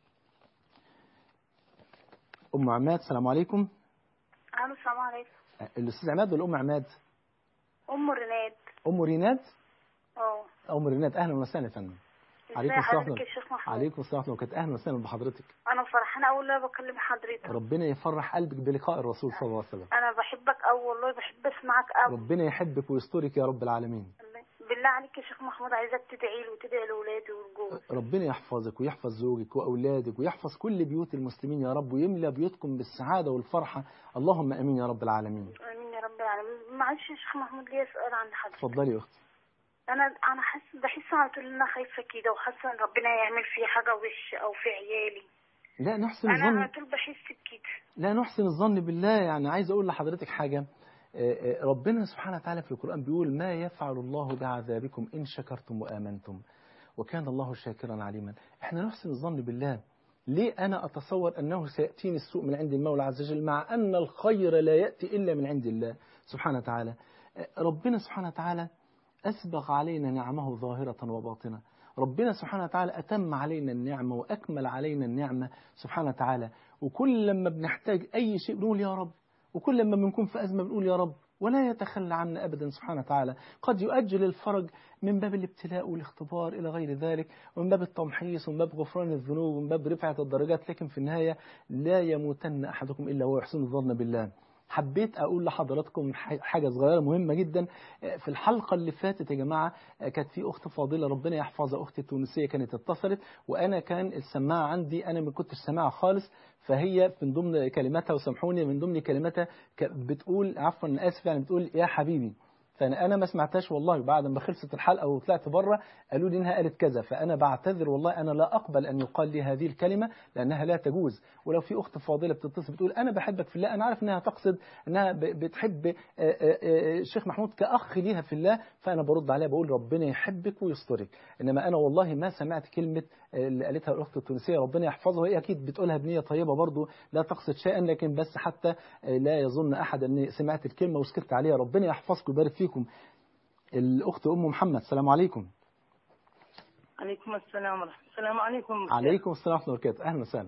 أم عماد السلام عليكم. السلام عليكم. الأستاذ عماد ولا أم عماد؟ أم ريناد. أم ريناد؟ اه. أم ريناد أهلا وسهلا يا فندم. عليكم السلام يا شيخ محمود. عليكم السلام ورحمة الله. أهلا وسهلا بحضرتك. أنا فرحانة أول ما بكلم حضرتك. ربنا يفرح قلبك بلقاء الرسول صلى الله عليه وسلم. أنا بحبك أوي والله، بحب أسمعك أوي. ربنا يحبك ويسترك يا رب العالمين. بالله عليك يا شيخ محمود عايزك تدعي لي وتدعي لأولادي والجوز. ربنا يحفظك ويحفظ زوجك وأولادك ويحفظ كل بيوت المسلمين يا رب، ويملى بيوتكم بالسعادة والفرحة، اللهم أمين يا رب العالمين. آمين يا رب العالمين. معلش يا شيخ محمود ليا سؤال عند حضرتك. اتفضلي يا أختي. أنا أنا حاسة بحس على طول إن أنا خايفة كده، وحاسة إن ربنا يعمل في حاجة وحشة أو في عيالي. لا نحسن الظن. أنا على طول بحس بكده. لا نحسن الظن بالله. يعني عايز أقول لحضرتك حاجة، ربنا سبحانه وتعالى في القرآن بيقول ما يفعل الله بعذابكم إن شكرتم وآمنتم وكان الله شاكرا عليما. احنا نحسن الظن بالله. ليه أنا أتصور أنه سيأتيني السوء من عند المولى عز وجل مع أن الخير لا يأتي إلا من عند الله سبحانه وتعالى. ربنا سبحانه وتعالى أسبغ علينا نعمه ظاهرة وباطنة. ربنا سبحانه وتعالى أتم علينا النعمة وأكمل علينا النعمة سبحانه وتعالى، وكل لما بنحتاج أي شيء بنقول يا رب، وكل لما بنكون في أزمة بنقول يا رب، ولا يتخلى عنا أبدا سبحانه وتعالى. قد يؤجل الفرج من باب الابتلاء والاختبار إلى غير ذلك، ومن باب التمحيص ومن باب غفران الذنوب ومن باب رفعة الدرجات، لكن في النهاية لا يموتن أحدكم إلا وهو يحسن الظن بالله. حبيت أقول لحضراتكم حاجة صغيرة مهمة جدا. في الحلقة اللي فاتت يا جماعة كانت في أخت فاضلة ربنا يحفظها، أختي التونسية، كانت اتصلت وأنا كان السماعة عندي أنا ما كنتش سامعها خالص، فهي من ضمن كلماتها وسامحوني من ضمن كلماتها بتقول عفوا أنا آسف يعني بتقول يا حبيبي، فأنا أنا ما سمعتهاش والله. بعد ما خلصت الحلقة وطلعت بره قالوا لي إنها قالت كذا، فأنا بعتذر والله، أنا لا أقبل أن يقال لي هذه الكلمة لأنها لا تجوز. ولو في أخت فاضلة بتتصل بتقول أنا بحبك في الله، أنا عارف إنها تقصد إنها بتحب الشيخ محمود كأخ ليها في الله، فأنا برد عليها بقول ربنا يحبك ويسترك. إنما أنا والله ما سمعت كلمة اللي قالتها الأخت التونسية ربنا يحفظها، هي أكيد بتقولها بنية طيبة برضو لا تقصد شيئا، لكن بس حتى لا يظن أحد أني سمعت الكلمة وسكت عليها. ربنا يحفظكم ويبارك فيكم. الأخت أم محمد السلام عليكم. عليكم السلام ورحمة الله. السلام عليكم. عليكم السلام ورحمة الله وبركاته. أهلا وسهلا.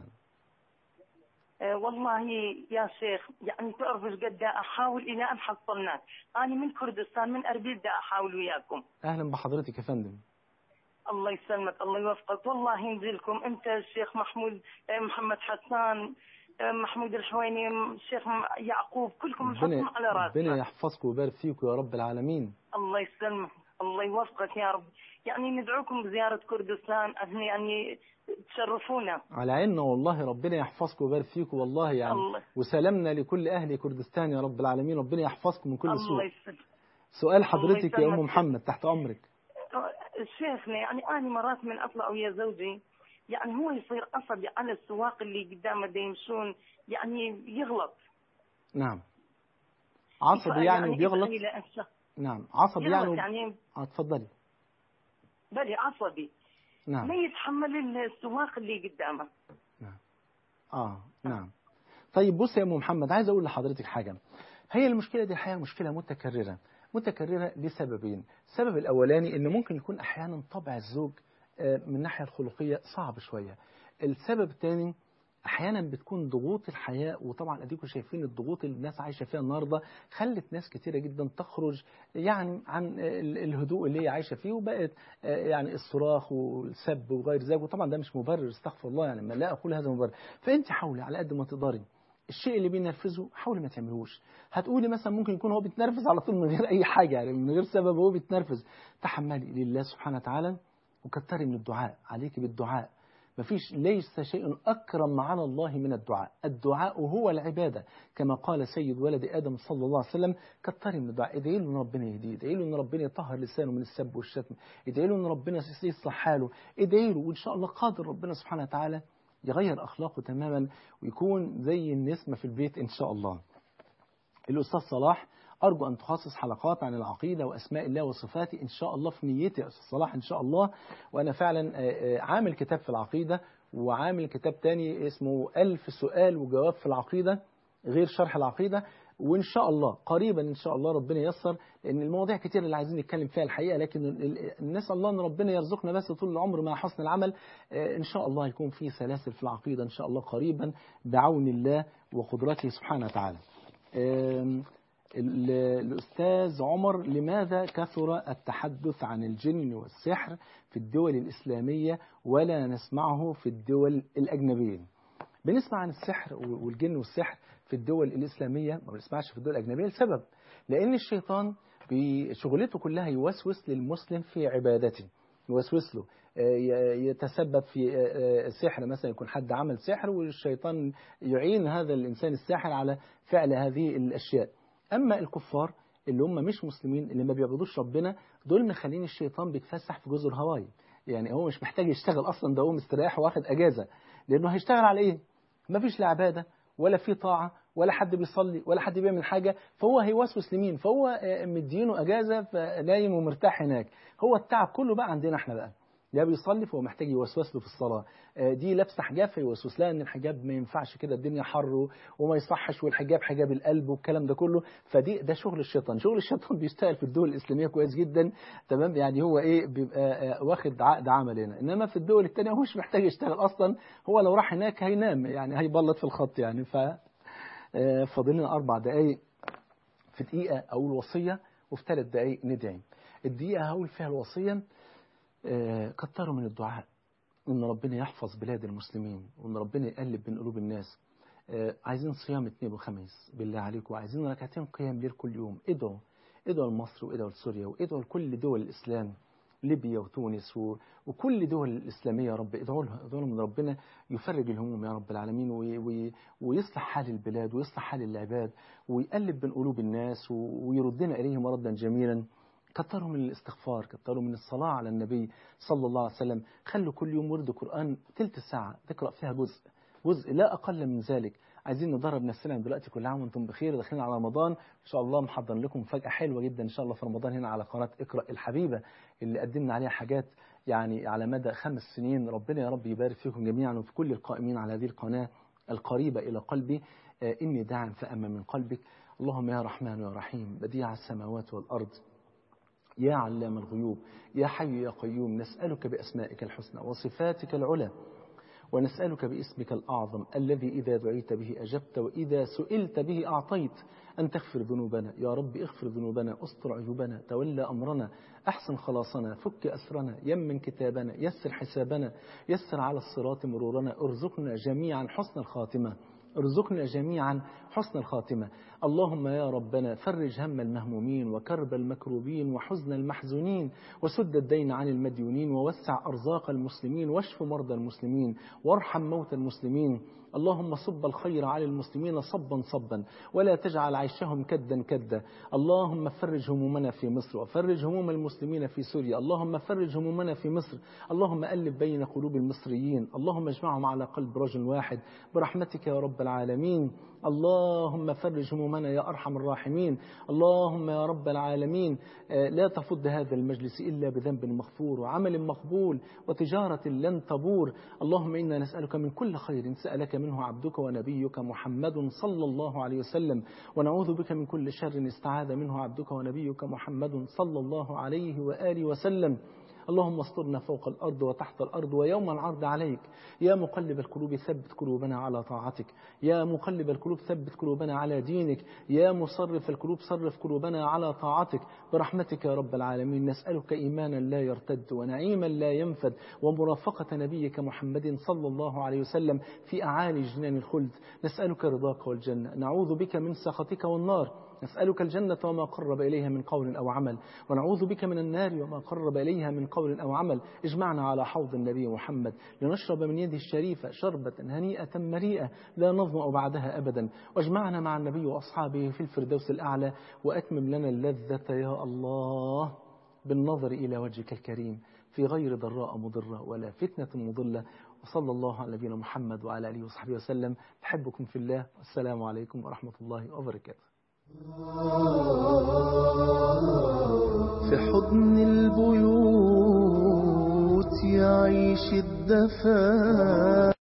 أه والله يا شيخ يعني تعرف ايش قد احاول الى ان حصلناك. انا من كردستان من اربيل دا احاول وياكم. اهلا بحضرتك يا فندم. الله يسلمك الله يوفقك. والله ينزلكم انت الشيخ محمود محمد حسان محمود الحويني الشيخ يعقوب كلكم نحطكم على راسنا. ربنا يحفظكم ويبارك فيكم يا رب العالمين. الله يسلمك الله يوفقك يا رب. يعني ندعوكم بزيارة كردستان، يعني تشرفونا. على عيننا والله، ربنا يحفظكم ويبارك فيكم والله يعني الله. وسلامنا لكل أهل كردستان يا رب العالمين، ربنا يحفظكم من كل الله سوء. يسلمك. سؤال حضرتك يا أم يسلمك. محمد تحت أمرك. شيخنا يعني أنا مرات من أطلع ويا زوجي يعني هو يصير عصبي على السواق اللي قدامه دا يمشون، يعني يغلط. نعم عصبي يعني وبيغلط. يعني نعم عصبي يعني, وب... يعني آه تفضلي. بلي عصبي. نعم ما يتحمل السواق اللي قدامه. نعم آه نعم. طيب بص يا أم محمد، عايز أقول لحضرتك حاجة. هي المشكلة دي الحقيقة مشكلة متكررة متكررة لسببين. السبب الأولاني إن ممكن يكون أحيانا طبع الزوج من الناحية الخلقية صعب شوية. السبب الثاني أحيانا بتكون ضغوط الحياة، وطبعا أديكم شايفين الضغوط اللي الناس عايشة فيها النهاردة خلت ناس كتيرة جدا تخرج يعني عن الهدوء اللي هي عايشة فيه، وبقت يعني الصراخ والسب وغير ذلك. وطبعا ده مش مبرر، استغفر الله، يعني ما لا أقول هذا مبرر. فأنت حاولي على قد ما تقدري الشيء اللي بينرفزه حاولي ما تعملوش. هتقولي مثلا ممكن يكون هو بيتنرفز على طول من غير أي حاجة، يعني من غير سبب هو بيتنرفز. تحملي لله سبحانه وتعالى وكتري من الدعاء، عليك بالدعاء. مفيش ليس شيء أكرم على الله من الدعاء. الدعاء هو العبادة كما قال سيد ولد آدم صلى الله عليه وسلم. كتري من الدعاء، ادعي له ان ربنا يهديه، ادعي له ان ربنا يطهر لسانه من السب والشتم، ادعي له ان ربنا يصلح حاله، ادعي له، وان شاء الله قادر ربنا سبحانه وتعالى يغير أخلاقه تماما ويكون زي النسمة في البيت إن شاء الله. الأستاذ صلاح أرجو أن تخصص حلقات عن العقيدة وأسماء الله وصفاته إن شاء الله، في نيتي يا أستاذ صلاح إن شاء الله. وأنا فعلا عامل كتاب في العقيدة، وعامل كتاب تاني اسمه ألف سؤال وجواب في العقيدة غير شرح العقيدة، وإن شاء الله قريبا إن شاء الله ربنا ييسر، لأن المواضيع كتير اللي عايزين نتكلم فيها الحقيقة، لكن نسأل الله أن ربنا يرزقنا بس طول العمر مع حسن العمل. إن شاء الله يكون في سلاسل في العقيدة إن شاء الله قريبا بعون الله وقدرته سبحانه وتعالى. الأستاذ عمر، لماذا كثر التحدث عن الجن والسحر في الدول الإسلامية ولا نسمعه في الدول الأجنبية؟ بنسمع عن السحر والجن والسحر في الدول الإسلامية، ما بنسمعش في الدول الأجنبية. لسبب، لأن الشيطان بشغلته كلها يوسوس للمسلم في عبادته، يوسوس له يتسبب في سحر، مثلا يكون حد عمل سحر والشيطان يعين هذا الإنسان الساحر على فعل هذه الأشياء. أما الكفار اللي هم مش مسلمين اللي ما بيعبدوش ربنا، دول مخلين الشيطان بيتفسح في جزر هاواي، يعني هو مش محتاج يشتغل أصلا، ده هو مستريح واخد أجازة، لأنه هيشتغل على إيه؟ ما فيش لا عبادة ولا في طاعة ولا حد بيصلي ولا حد بيعمل حاجة، فهو هيوسوس لمين؟ فهو مدينه أجازة فنايم ومرتاح هناك. هو التعب كله بقى عندنا احنا بقى، لا بيصلي فهو محتاج يوسوس له في الصلاة، دي لابسه حجاب فيوسوس لها ان الحجاب ما ينفعش كده، الدنيا حر وما يصحش، والحجاب حجاب القلب والكلام ده كله. فدي ده شغل الشيطان. شغل الشيطان بيشتغل في الدول الإسلامية كويس جدا، تمام، يعني هو ايه بيبقى واخد عقد عمل هنا، انما في الدول الثانيه هو مش محتاج يشتغل اصلا، هو لو راح هناك هينام، يعني هيبلط في الخط يعني. ف فاضلنا اربع دقائق، في دقيقه اقول وصيه وفي ثلاث دقائق ندعي. الدقيقه هقول فيها الوصيه، كتروا من الدعاء ان ربنا يحفظ بلاد المسلمين، وان ربنا يقلب بين قلوب الناس. عايزين صيام اثنين وخميس بالله عليكم، وعايزين ركعتين قيام ليل كل يوم. ادعوا ادعوا لمصر وادعوا لسوريا وادعوا لكل دول الاسلام، ليبيا وتونس و... وكل دول الاسلاميه يا رب، ادعوا لها، ادعوا لهم ان ربنا يفرج الهموم يا رب العالمين، وي... وي... ويصلح حال البلاد ويصلح حال العباد ويقلب بين قلوب الناس و... ويردنا اليه مردا جميلا. كتروا من الاستغفار، كتروا من الصلاة على النبي صلى الله عليه وسلم. خلوا كل يوم ورد قرآن تلت ساعة تقرأ فيها جزء جزء لا أقل من ذلك. عايزين ندرب نفسنا دلوقتي. كل عام وانتم بخير، داخلين على رمضان إن شاء الله، محضر لكم فجأة حلوة جدا إن شاء الله في رمضان هنا على قناة اقرأ الحبيبة اللي قدمنا عليها حاجات يعني على مدى خمس سنين. ربنا يا رب يبارك فيكم جميعا وفي كل القائمين على هذه القناة القريبة إلى قلبي. إني داع فأما من قلبك. اللهم يا رحمن يا رحيم بديع السماوات والأرض، يا علام الغيوب، يا حي يا قيوم، نسألك بأسمائك الحسنى وصفاتك العلى، ونسألك باسمك الأعظم الذي إذا دعيت به أجبت وإذا سئلت به أعطيت، أن تغفر ذنوبنا يا رب. اغفر ذنوبنا، استر عيوبنا، تولى أمرنا، أحسن خلاصنا، فك أسرنا، يمن كتابنا، يسر حسابنا، يسر على الصراط مرورنا، ارزقنا جميعا حسن الخاتمة. ارزقنا جميعا حسن الخاتمة. اللهم يا ربنا فرج هم المهمومين وكرب المكروبين وحزن المحزونين وسد الدين عن المديونين ووسع أرزاق المسلمين واشف مرضى المسلمين وارحم موتى المسلمين. اللهم صب الخير على المسلمين صبا صبا ولا تجعل عيشهم كدا كدا. اللهم فرج همومنا في مصر وفرج هموم المسلمين في سوريا. اللهم فرج همومنا في مصر. اللهم ألف بين قلوب المصريين. اللهم اجمعهم على قلب رجل واحد برحمتك يا رب العالمين. اللهم فرج همومنا يا أرحم الراحمين. اللهم يا رب العالمين لا تفض هذا المجلس إلا بذنب مغفور وعمل مقبول وتجارة لن تبور. اللهم إنا نسألك من كل خير سألك منه عبدك ونبيك محمد صلى الله عليه وسلم، ونعوذ بك من كل شر استعاذ منه عبدك ونبيك محمد صلى الله عليه وآله وسلم. اللهم استرنا فوق الأرض وتحت الأرض ويوم العرض عليك. يا مقلب القلوب ثبت قلوبنا على طاعتك. يا مقلب القلوب ثبت قلوبنا على دينك. يا مصرف القلوب صرف قلوبنا على طاعتك برحمتك يا رب العالمين. نسألك إيمانا لا يرتد ونعيما لا ينفد ومرافقة نبيك محمد صلى الله عليه وسلم في أعالي جنان الخلد. نسألك رضاك والجنة، نعوذ بك من سخطك والنار. نسألك الجنة وما قرب إليها من قول أو عمل، ونعوذ بك من النار وما قرب إليها من قول أو عمل. اجمعنا على حوض النبي محمد لنشرب من يده الشريفة شربة هنيئة مريئة لا نظمأ بعدها أبدا، واجمعنا مع النبي وأصحابه في الفردوس الأعلى، وأتمم لنا اللذة يا الله بالنظر إلى وجهك الكريم في غير ضراء مضرة ولا فتنة مضلة. وصلى الله على نبينا محمد وعلى آله وصحبه وسلم. أحبكم في الله، والسلام عليكم ورحمة الله وبركاته. في حضن البيوت يعيش الدفا